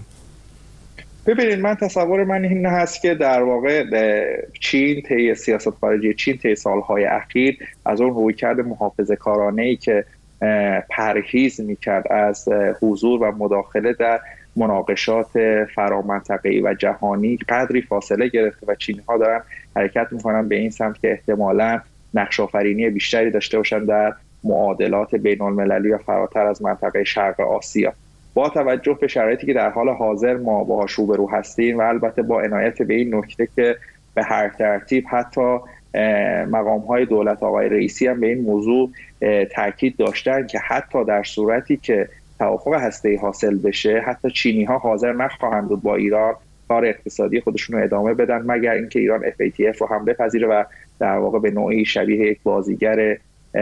ببینید، من تصور من این هست که در واقع چین طی سیاست خارجی چین طی سالهای اخیر از اون رویکرد محافظه‌کارانه‌ای که پرهیز میکرد از حضور و مداخله در مناقشات فرامنطقه‌ای و جهانی قدری فاصله گرفته و چینی‌ها دارن حرکت میکنن به این سمت که احتمالاً نقش آفرینی بیشتری داشته باشن در معادلات بین‌المللی و فراتر از منطقه شرق آسیا. با توجه به شرایطی که در حال حاضر ما باهاش روبرو هستیم و البته با عنایت به این نکته که به هر ترتیب حتی مقام‌های دولت آقای رئیسی هم به این موضوع تاکید داشتن که حتی در صورتی که توافق هسته‌ای حاصل بشه حتی چینی‌ها حاضر نخواهند بود با ایران کار اقتصادی خودشون رو ادامه بدن مگر اینکه ایران FATF رو هم بپذیره و در واقع به نوعی شبیه یک بازیگر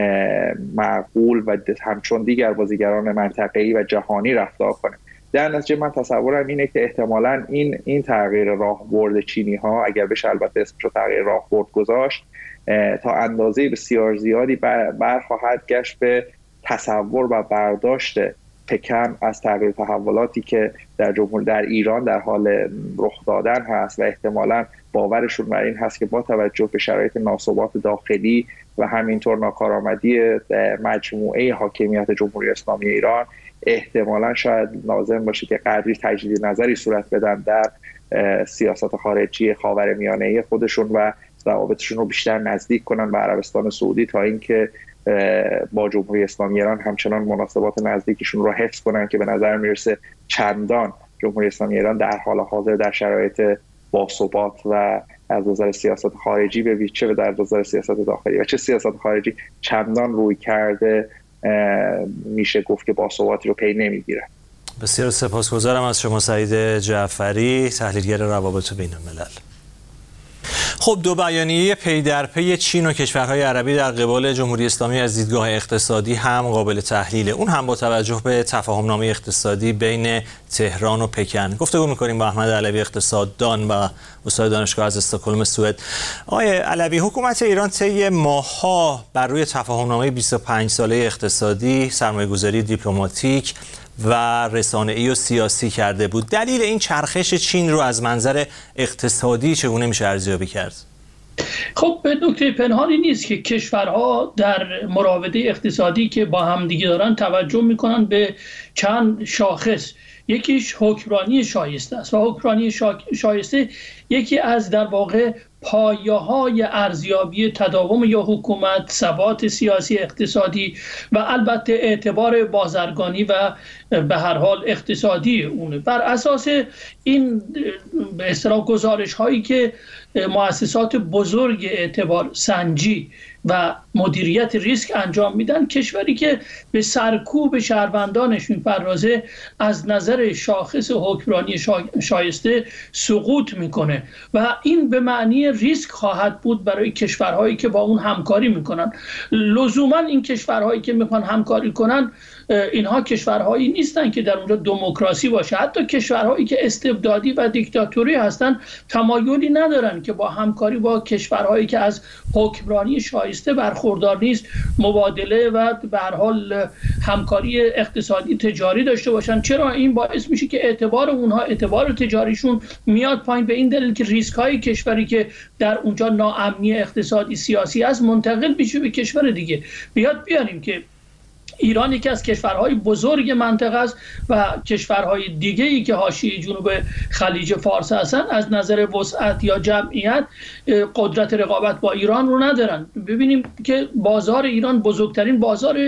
معقول و همچون دیگر بازیگران منطقه‌ای و جهانی رفتار کنه. در نتیجه من تصورم اینه که احتمالاً این تغییر راهبرد چینی‌ها، اگر بشه البته اسمش رو تغییر راهبرد گذاشت، تا اندازه بسیار زیادی برخواهد گشت به تصور و برداشت پکن از تغییر تحولاتی که در ایران در حال رخ دادن هست و احتمالاً باورشون بر این هست که با توجه به شرایط ناثبات داخلی و همینطور ناکارآمدی مجموعه حاکمیت جمهوری اسلامی ایران احتمالاً شاید لازم باشه که قدری تجدید نظری صورت بدن در سیاست خارجی خاورمیانه خودشون و روابطشون رو بیشتر نزدیک کنن به عربستان سعودی تا اینکه با جمهوری اسلامی ایران همچنان مناسبات نزدیکشون رو حفظ کنن که به نظر میرسه چندان جمهوری اسلامی ایران در حال حاضر در شرایط باثبات و از نظر سیاست خارجی به چه در نظر سیاست داخلی و چه سیاست خارجی چندان روی کرده میشه گفت که باثباتی رو پی نمیگیره. بسیار سپاسگزارم از شما سعید جعفری، تحلیلگر روابط بین الملل. خب دو بیانیه پی در پی چین و کشورهای عربی در قبال جمهوری اسلامی از دیدگاه اقتصادی هم قابل تحلیله، اون هم با توجه به تفاهمنامه اقتصادی بین تهران و پکن. گفتگو می‌کنیم با احمد علوی، اقتصاددان و استاد دانشگاه از استکهلم سوئد. آقای علوی، حکومت ایران طی ماه‌ها بر روی تفاهمنامه 25 ساله اقتصادی سرمایه‌گذاری دیپلماتیک و رسانه‌ای و سیاسی کرده بود. دلیل این چرخش چین رو از منظر اقتصادی چگونه میشه ارزیابی کرد؟ خب به نکته پنهانی نیست که کشورها در مراوده اقتصادی که با هم دیگه دارن توجه میکنن به چند شاخص. یکیش حکمرانی شایسته است و حکمرانی شایسته یکی از در واقع پایه‌های ارزیابی تداوم یا حکومت، ثبات سیاسی اقتصادی و البته اعتبار بازرگانی و به هر حال اقتصادی اونه. بر اساس این به اصطلاح گزارش هایی که مؤسسات بزرگ اعتبار سنجی و مدیریت ریسک انجام میدن، کشوری که به سرکوب شهروندانش میپردازه از نظر شاخص حکمرانی شایسته سقوط میکنه و این به معنی ریسک خواهد بود برای کشورهایی که با اون همکاری میکنن. لزوما این کشورهایی که میخوان همکاری کنن اینها کشورهایی نیستن که در اونجا دموکراسی باشه. حتی کشورهایی که استبدادی و دیکتاتوری هستن تمایلی ندارن که با همکاری با کشورهایی که از حکمرانی شایسته برخوردار نیست مبادله و به هر حال همکاری اقتصادی تجاری داشته باشن. چرا؟ این باعث میشه که اعتبار اونها، اعتبار تجاریشون میاد پایین، به این دلیل که ریسک های کشوری که در اونجا ناامنی اقتصادی سیاسی است منتقل میشه به کشور دیگه. بیاریم که ایران یکی از کشورهای بزرگ منطقه است و کشورهای دیگه‌ای که حاشیه جنوب خلیج فارس هستن از نظر وسعت یا جمعیت قدرت رقابت با ایران رو ندارن. ببینیم که بازار ایران بزرگترین بازار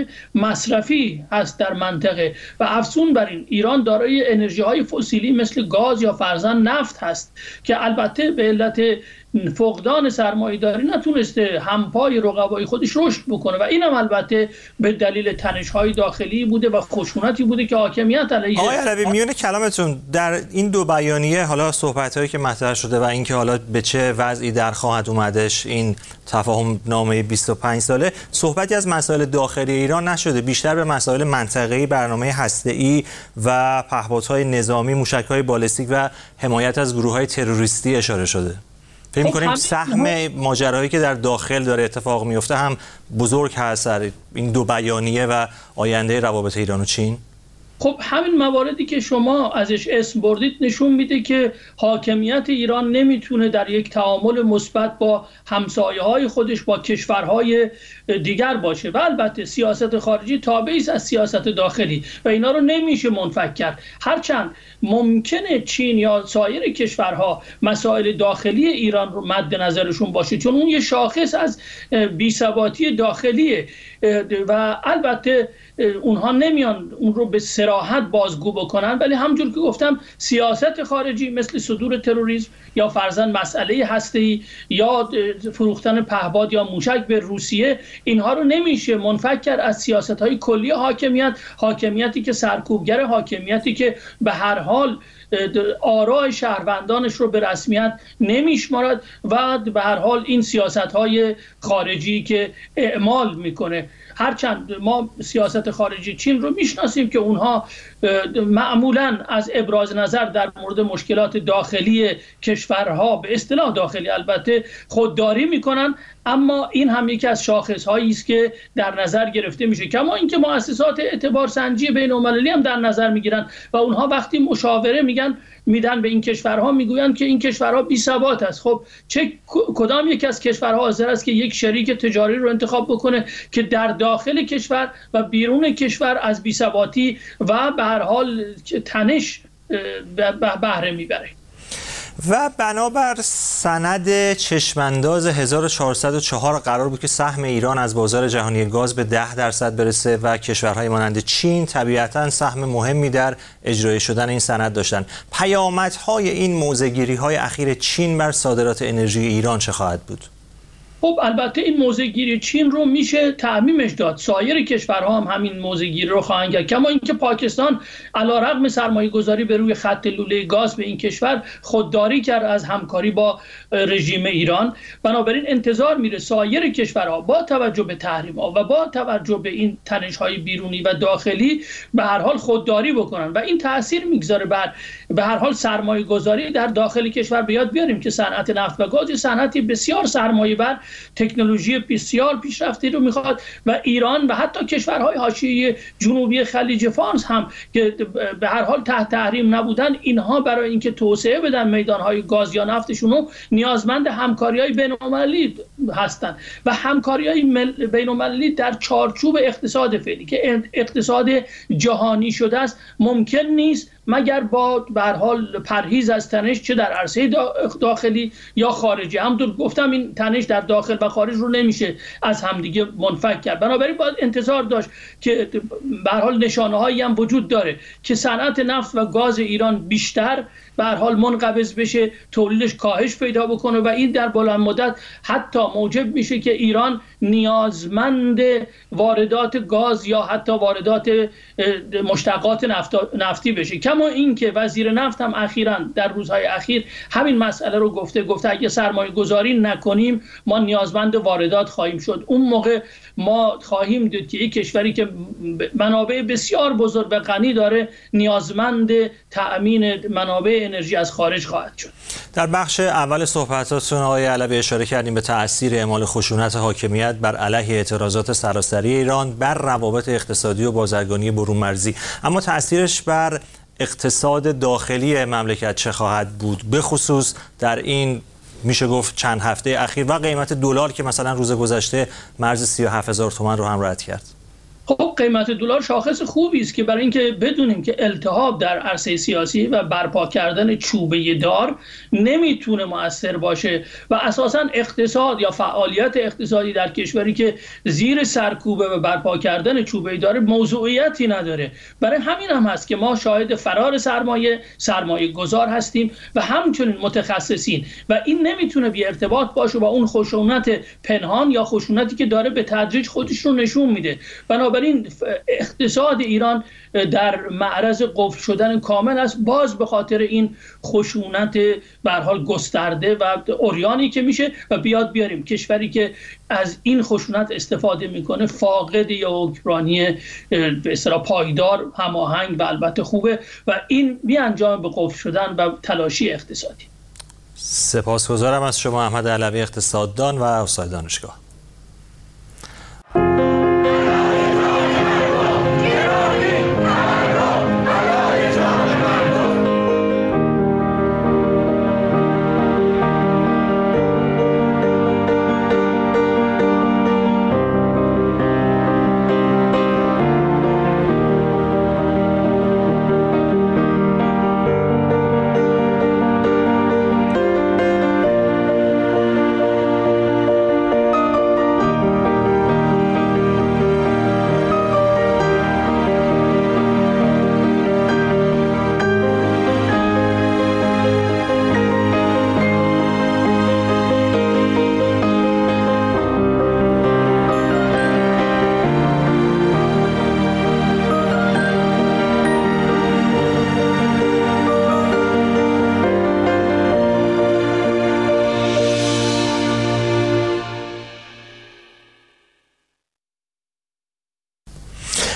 مصرفی هست در منطقه و افزون بر این ایران دارای انرژی‌های فسیلی مثل گاز یا فرضاً نفت هست که البته به علت فقدان سرمایه‌داری نتونسته همپای رقبای خودش رشد بکنه و اینم البته به دلیل تنش‌های داخلی بوده و خشونتی بوده که حاکمیت علیه. آقای علوی، میون کلامتون در این دو بیانیه حالا صحبت‌هایی که مطرح شده و اینکه حالا به چه وضعی در خواهد اومدش این تفاهم نامه 25 ساله، صحبتی از مسائل داخلی ایران نشده، بیشتر به مسائل منطقه‌ای، برنامه هسته‌ای و پهپادهای نظامی، موشک‌های بالستیک و حمایت از گروه‌های تروریستی اشاره شده. فکر می‌کنیم سهم ماجرایی که در داخل داره اتفاق میفته هم بزرگ هست در این دو بیانیه و آینده روابط ایران و چین؟ خب همین مواردی که شما ازش اسم بردید نشون میده که حاکمیت ایران نمیتونه در یک تعامل مثبت با همسایه‌های خودش، با کشورهای دیگر باشه و البته سیاست خارجی تابعی است از سیاست داخلی و اینا رو نمیشه منفک کرد. هرچند ممکنه چین یا سایر کشورها مسائل داخلی ایران رو مد نظرشون باشه، چون اون یه شاخص از بی‌ثباتی داخلیه و البته اونها نمیان اون رو به صراحت بازگو بکنن، ولی همونجور که گفتم سیاست خارجی مثل صدور تروریسم یا فرضاً مسئله هسته‌ای یا فروختن پهپاد یا موشک به روسیه، اینها رو نمیشه منفک کرد از سیاست‌های کلی حاکمیتی که سرکوبگر، حاکمیتی که به هر حال آراء شهروندانش رو به رسمیت نمیشمارد و به هر حال این سیاست‌های خارجی که اعمال میکنه. هرچند ما سیاست خارجی چین رو میشناسیم که اونها معمولاً از ابراز نظر در مورد مشکلات داخلی کشورها، به اصطلاح داخلی البته، خودداری میکنن، اما این هم یکی از شاخص‌هایی است که در نظر گرفته میشه. کما اینکه مؤسسات اعتبارسنجی بین‌المللی هم در نظر میگیرن و اونها وقتی مشاوره میدن به این کشورها میگویند که این کشورها بی‌ثبات است. خب کدام یک از کشورها حاضر است که یک شریک تجاری رو انتخاب بکنه که در داخل کشور و بیرون کشور از بی‌ثباتی و به هر حال تنش بهره میبره؟ و بنابر سند چشمانداز 1404 قرار بود که سهم ایران از بازار جهانی گاز به 10% برسه و کشورهای مانند چین طبیعتاً سهم مهمی در اجرای شدن این سند داشتن. پیامدهای این موضع‌گیری‌های اخیر چین بر صادرات انرژی ایران چه خواهد بود؟ خب البته این موضع‌گیری چین رو میشه تعمیمش داد. سایر کشورها هم همین موضع‌گیری رو خواهند کرد. کما اینکه پاکستان علیرغم سرمایه‌گذاری به روی خط لوله گاز به این کشور خودداری کرد از همکاری با رژیم ایران. بنابراین انتظار میره سایر کشورها با توجه به تحریم‌ها و با توجه به این تنش‌های بیرونی و داخلی به هر حال خودداری بکنن و این تاثیر میگذاره بر به هر حال سرمایه‌گذاری در داخل کشور. بیاد بیاریم که صنعت نفت و گاز صنعتی بسیار سرمایه‌بر، تکنولوژی بسیار پیشرفته رو میخواد و ایران و حتی کشورهای حاشیه جنوبی خلیج فارس هم که به هر حال تحت تحریم نبودن، اینها برای اینکه توسعه بدن میدانهای گاز یا نفتشون رو نیازمند همکاری‌های بین‌المللی هستند و همکاری‌های بین‌المللی در چارچوب اقتصاد فعلی که اقتصاد جهانی شده است ممکن نیست مگر با به هر حال پرهیز از تنش، چه در عرصه داخلی یا خارجی. همونطور گفتم این تنش در داخل و خارج رو نمیشه از همدیگه منفک کرد. بنابراین باید انتظار داشت که به هر حال نشانه‌هایی هم وجود داره که صنعت نفت و گاز ایران بیشتر به هر حال منقبض بشه، تولیدش کاهش پیدا بکنه و این در بلند مدت حتی موجب میشه که ایران نیازمند واردات گاز یا حتی واردات مشتقات نفتی بشه. کما اینکه وزیر نفت هم اخیراً در روزهای اخیر همین مسئله رو گفته اگه سرمایه گذاری نکنیم ما نیازمند واردات خواهیم شد. اون موقع ما خواهیم دید که یک کشوری که منابع بسیار بزرگ و غنی داره نیازمند تأمین منابع انرژی از خارج خواهد شد. در بخش اول صحبتاتون آقای علوی اشاره کردیم به تأثیر اعمال خشونت حاکمیت بر علیه اعتراضات سراسری ایران بر روابط اقتصادی و بازرگانی برون مرزی، اما تأثیرش بر اقتصاد داخلی مملکت چه خواهد بود، به خصوص در این میشه گفت چند هفته اخیر و قیمت دلار که مثلا روز گذشته مرز 37,000 تومان رو هم رد کرد؟ خب قیمت دلار شاخص خوبی است که برای اینکه بدونیم که التهاب در عرصه سیاسی و برپا کردن چوبه دار نمیتونه مؤثر باشه و اساساً اقتصاد یا فعالیت اقتصادی در کشوری که زیر سرکوبه و برپا کردن چوبه دار موضوعیتی نداره. برای همین هم هست که ما شاهد فرار سرمایه گذار هستیم و همچنین متخصصین و این نمیتونه بی ارتباط باشه با اون خشونت پنهان یا خشونتی که داره به تدریج خودش رو نشون میده. بنابراین اقتصاد ایران در معرض قفل شدن کامل است، باز به خاطر این خشونت به هر حال گسترده و عریانی که میشه و بیاریم کشوری که از این خشونت استفاده میکنه فاقد یا حکمرانی به اصطلاح پایدار، هماهنگ و البته خوبه و این میانجام به قفل شدن و تلاشی اقتصادی. سپاسگزارم از شما احمد علوی، اقتصاددان و استاد دانشگاه.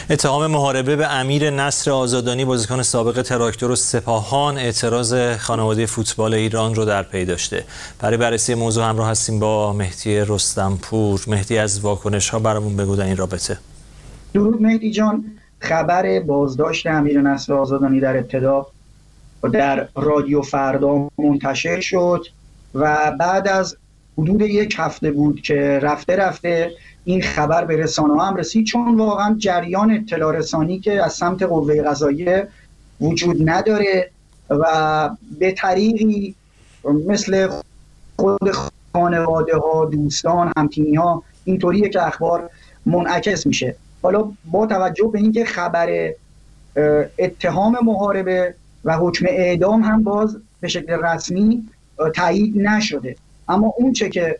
اتهام محاربه به امیر نصر آزادانی بازیکن سابق تراکتور و سپاهان اعتراض خانواده فوتبال ایران رو در پی داشته. برای بررسی موضوع همراه هستیم با مهدی رستمپور. مهدی، از واکنش‌ها برامون بگو در این رابطه. درود مهدی جان. خبر بازداشت امیر نصر آزادانی در ابتدا در رادیو فردا منتشر شد و بعد از حدود یک هفته بود که رفته رفته این خبر به رسانه‌ها هم رسید، چون واقعا جریان اطلاع رسانی که از سمت قوه قضاییه وجود نداره و به طریقی مثل خود خانواده ها، دوستان، همتیمی ها اینطوریه که اخبار منعکس میشه. حالا با توجه به اینکه خبر اتهام محاربه و حکم اعدام هم باز به شکل رسمی تایید نشده، اما اون چه که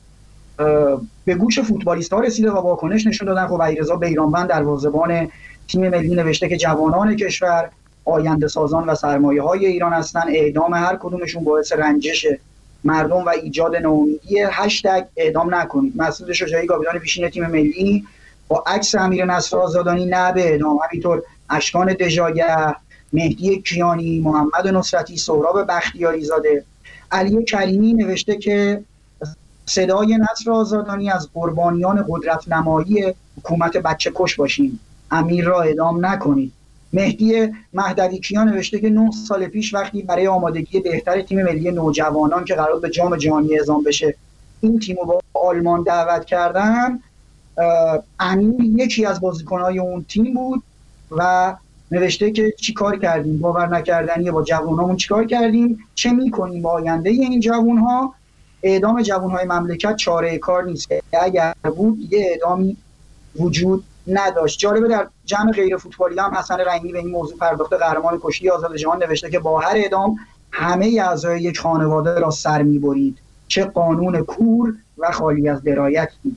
به گوش فوتبالیست ها رسیده و واکنش نشون دادن، خب علیرضا بیرانوند دروازه‌بان تیم ملی نوشته که جوانان کشور آینده سازان و سرمایه های ایران هستن، اعدام هر کدومشون باعث رنجش مردم و ایجاد ناامیدی، هشتگ اعدام نکنید. مسعود شجاعی کاپیتان پیشین تیم ملی با عکس امیر نصر آزادانی نه به اعدام، همینطور اشکان دژایه، مهدی کیانی، محمد نصرتی، سهراب بختیاری زاده، علی کریمی نوشته که صدای نصر آزادانی از قربانیان قدرت نمایی حکومت بچه کش باشیم، امیر را اعدام نکنید. مهدی مهدوی کیان نوشته که 9 سال پیش وقتی برای آمادگی بهتر تیم ملی نوجوانان که قرار به جام جهانی اعزام بشه این تیم رو با آلمان دعوت کردن، امیر یکی از بازیکن‌های اون تیم بود و نوشته که چی کار کردیم، باور نکردنیه، با جوانامون چی کار کردیم، چه میکنیم با آینده این جوانها. اعدام جوانهای مملکت چاره کار نیست، اگر بود یه اعدامی وجود نداشت. جالبه در جمع غیر فوتبالی هم حسن رحیمی به این موضوع پرداخته. قهرمان کشتی آزاد جهان نوشته که با هر اعدام همه اعضای یک خانواده را سر میبرید، چه قانون کور و خالی از درایتی.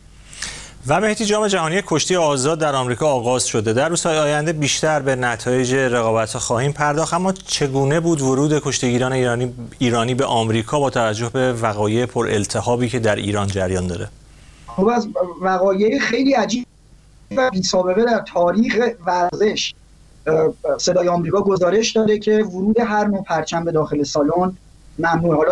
و مهدی، جام جهانی کشتی آزاد در آمریکا آغاز شده. در روزهای آینده بیشتر به نتایج رقابت‌ها خواهیم پرداخت، اما چگونه بود ورود کشتیگیران ایرانی به آمریکا با توجه به وقایع پر التهابی که در ایران جریان داره؟ خب از وقایع خیلی عجیب و بی‌سابقه در تاریخ ورزش صدای آمریکا گزارش داده که ورود هر نوع پرچم به داخل سالن ممنوعه. حالا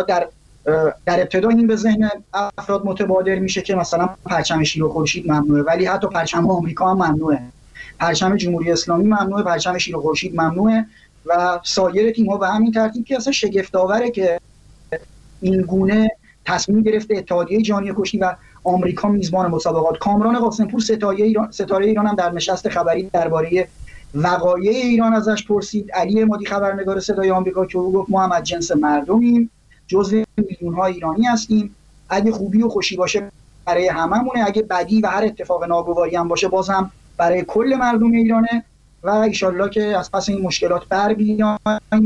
در ابتدا این به ذهن افراد متبادر میشه که مثلا پرچم شیر و خورشید ممنوعه، ولی حتی پرچم آمریکا هم ممنوعه، پرچم جمهوری اسلامی ممنوعه، پرچم شیر و خورشید ممنوعه و سایر تیم‌ها به همین ترتیب، که اصلا شگفت‌آوره که این گونه تصمیم گرفته اتحادیه جهانی کشتی و آمریکا میزبان مسابقات. کامران قاسمپور ستاره ایران هم در نشست خبری درباره وقایع ایران ازش پرسید. علی عمادی خبرنگار صدای آمریکا که او گفت ما هم از جنس مردمیم، جزو میلیون‌ها ایرانی هستیم، اگه خوبی و خوشی باشه برای هممونه، اگه بدی و هر اتفاق ناگواری هم باشه باز هم برای کل مردم ایرانه و ایشالله که از پس این مشکلات بر بیایم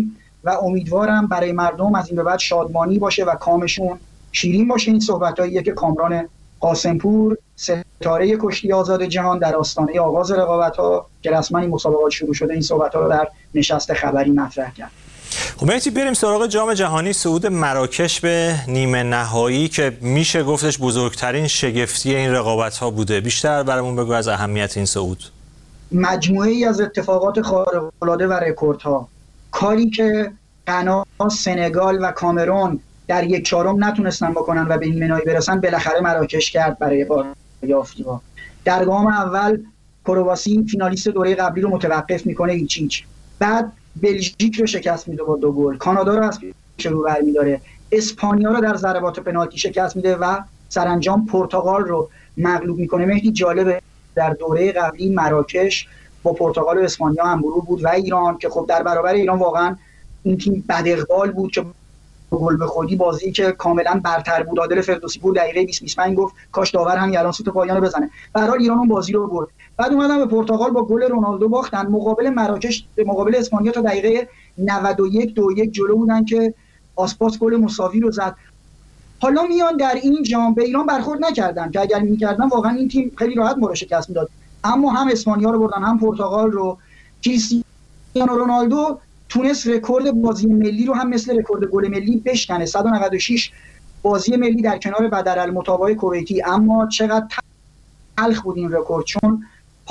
و امیدوارم برای مردم از این به بعد شادمانی باشه و کامشون شیرین باشه. این صحبتاییه که کامران قاسمپور ستاره کشتی آزاد جهان در آستانه آغاز رقابت‌ها که رسما این مسابقات شروع شده این صحبت‌ها رو در نشست خبری مطرح کرد. خب مهدی، بریم سراغ جام جهانی. صعود مراکش به نیمه نهایی که میشه گفتش بزرگترین شگفتی این رقابت‌ها بوده. بیشتر برامون بگو از اهمیت این صعود. مجموعه‌ای از اتفاقات خارق‌العاده و رکوردها، کاری که غنا، سنگال و کامرون در 1/4 نتونستن بکنن و به نیمه نهایی برسن، بالاخره مراکش کرد برای یافتی با. در گام اول کرواسی فینالیست دوره قبلی رو متوقف میکنه هیچ. بعد بلژیک رو شکست میده با 2 گل، کانادا رو از پیش رو برمی‌داره، اسپانیا رو در ضربات پنالتی شکست میده و سرانجام پرتغال رو مغلوب میکنه. مهدی جالبه در دوره قبلی مراکش با پرتغال و اسپانیا همگرو بود و ایران که خب در برابر ایران واقعا این تیم بد اقبال بود که گل به خودی بازی که کاملا برتر بود. عادل فردوسی پور دقیقه 20-25 گفت کاش داور همین الان سوت پایان رو بزنه. به هر حال ایران اون بازی رو برد. بعد اومدن به پرتغال با گل رونالدو باختن. مقابل مراکش، مقابل اسپانیا تا دقیقه 91 2-1 جلو بودن که آسپاس گل مساوی رو زد. حالا میان در این جام به ایران برخورد نکردن که اگر میکردن واقعا این تیم خیلی راحت ما رو شکست میداد، اما هم اسپانیا رو بردن هم پرتغال رو. کریستیانو رونالدو تونست رکورد بازی ملی رو هم مثل رکورد گل ملی بشکنه، 196 بازی ملی در کنار بدرالمطاوع کویتی. اما چقدر تلخ بود این رکورد، چون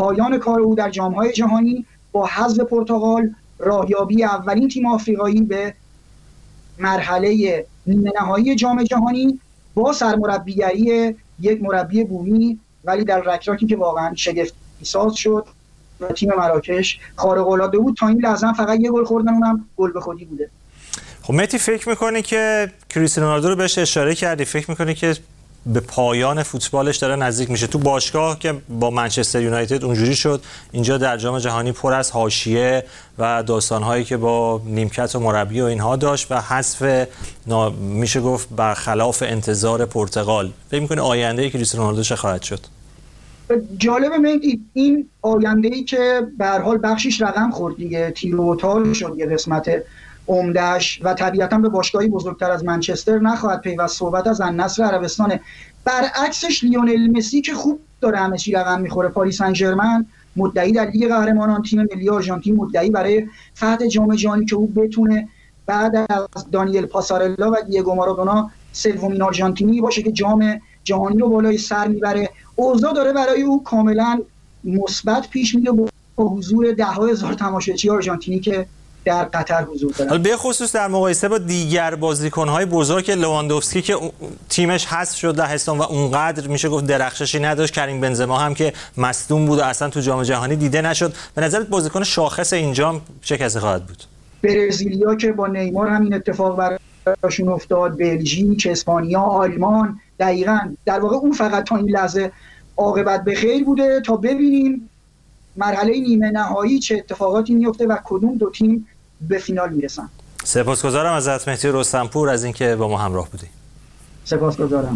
پایان کار او در جام‌های جهانی با حذف پرتغال راهیابی اولین تیم آفریقایی به مرحله نیمه نهایی جام جهانی با سرمربیگری یک مربی بومی، ولی در رکراکی که واقعا شگفتی ساز شد و تیم مراکش خارق العاده بود. تا این لحظه فقط یه گل خوردن، اونم گل به خودی بوده. خب مهدی، فکر می‌کنی که کریستیانو رونالدو رو بهش اشاره کردی، فکر می‌کنی که به پایان فوتبالش داره نزدیک میشه؟ تو باشگاه که با منچستر یونایتد اونجوری شد، اینجا در جام جهانی پر از حاشیه و داستان‌هایی که با نیمکت و مربی و اینها داشت و حذف میشه گفت برخلاف انتظار پرتغال. فکر می‌کنی آینده کریستیانو رونالدو چه خواهد شد؟ جالب مهدی، این آینده‌ای که به هر حال بخشش رقم خورد دیگه، تیر و تار شد یه قسمت عمده‌اش و طبیعتاً به باشگاهی بزرگتر از منچستر نخواهد پیوست. صحبت از النصر عربستان. برعکسش لیونل مسی که خوب داره همه چی رقم میخوره. پاریس سن ژرمن مدعی در لیگ قهرمانان، تیم ملی آرژانتین مدعی برای فتح جام جهانی که او بتونه بعد از دانیل پاسارلا و دیگو مارادونا سومین آرژانتینی باشه که جام جهانی رو بالای سر میبره. اوضاع داره برای او کاملا مثبت پیش میره با حضور ده‌ها هزار تماشاچی آرژانتینی که در قطر حضور دارن. حالا به خصوص در مقایسه با دیگر بازیکن‌های بزرگ لواندوفسکی که تیمش حذف شد لهستان و اونقدر میشه گفت درخششی نداشت، کریم بنزما هم که مصدوم بود و اصلا تو جام جهانی دیده نشد، به نظرت بازیکن شاخص اینجا چه کسی خواهد بود؟ برزیلیا که با نیمار همین اتفاق براشون افتاد، بلژیک، اسپانیا، آلمان، دقیقاً در واقع اون فقط تا این لحظه عاقبت به خیر بوده تا ببینیم مرحله نیمه نهایی چه اتفاقاتی میفته و کدوم دو تیم به فینال میرسن. سپاسگزارم ازت مهدی رستمپور از اینکه با ما همراه بودی. سپاسگزارم.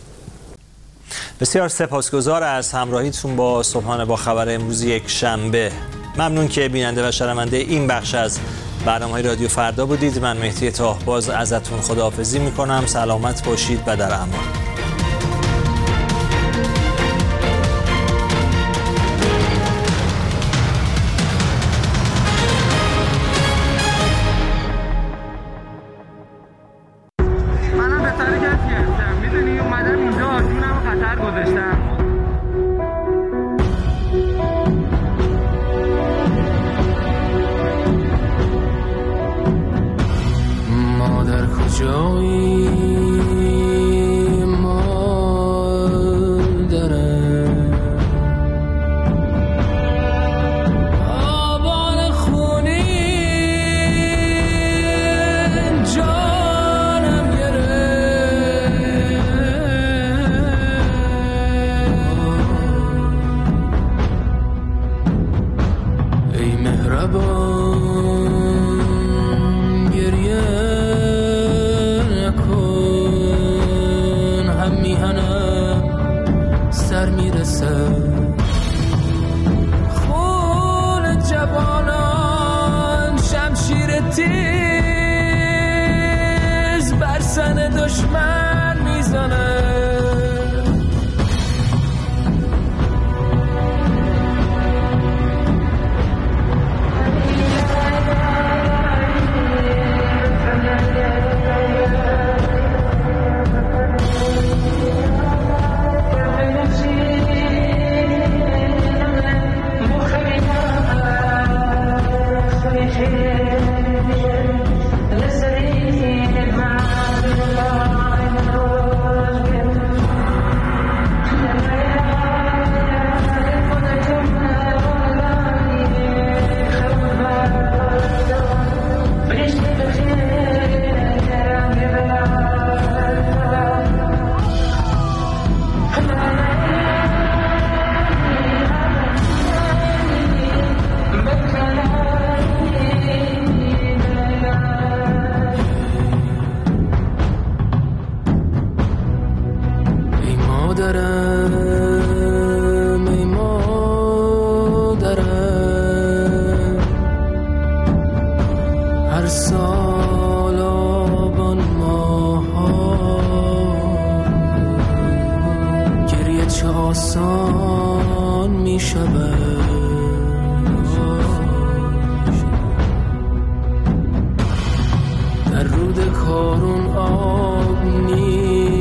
بسیار سپاسگزار از همراهیتون با صبحانه با خبر امروز یک شنبه. ممنون که بیننده و شنونده این بخش از برنامه‌های رادیو فردا بودید. من مهدی طاهباز ازتون خداحافظی میکنم. سلامت باشید و در امان.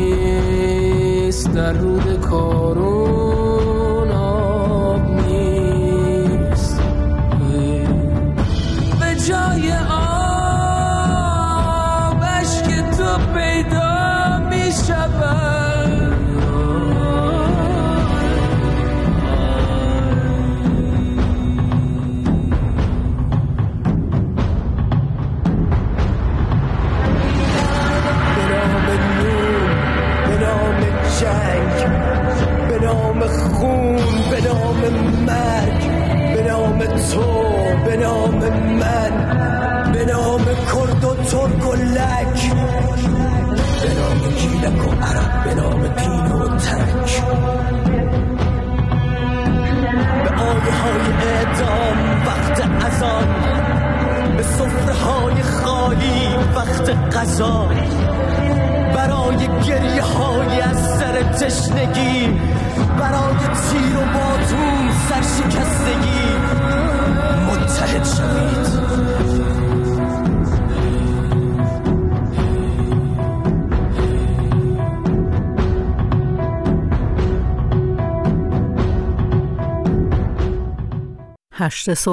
در رود کارون آب نیست. تو، به نام من، به نام کرد و ترک و لک، به نام گیلک و عرب، به نام دین و ترک، به آیه های اعدام وقت اذان، به سفره های خالی وقت غذا، برای گریه های از سر تشنگی، برای تیر و باتون سرشکستگی متحد شوید. هشت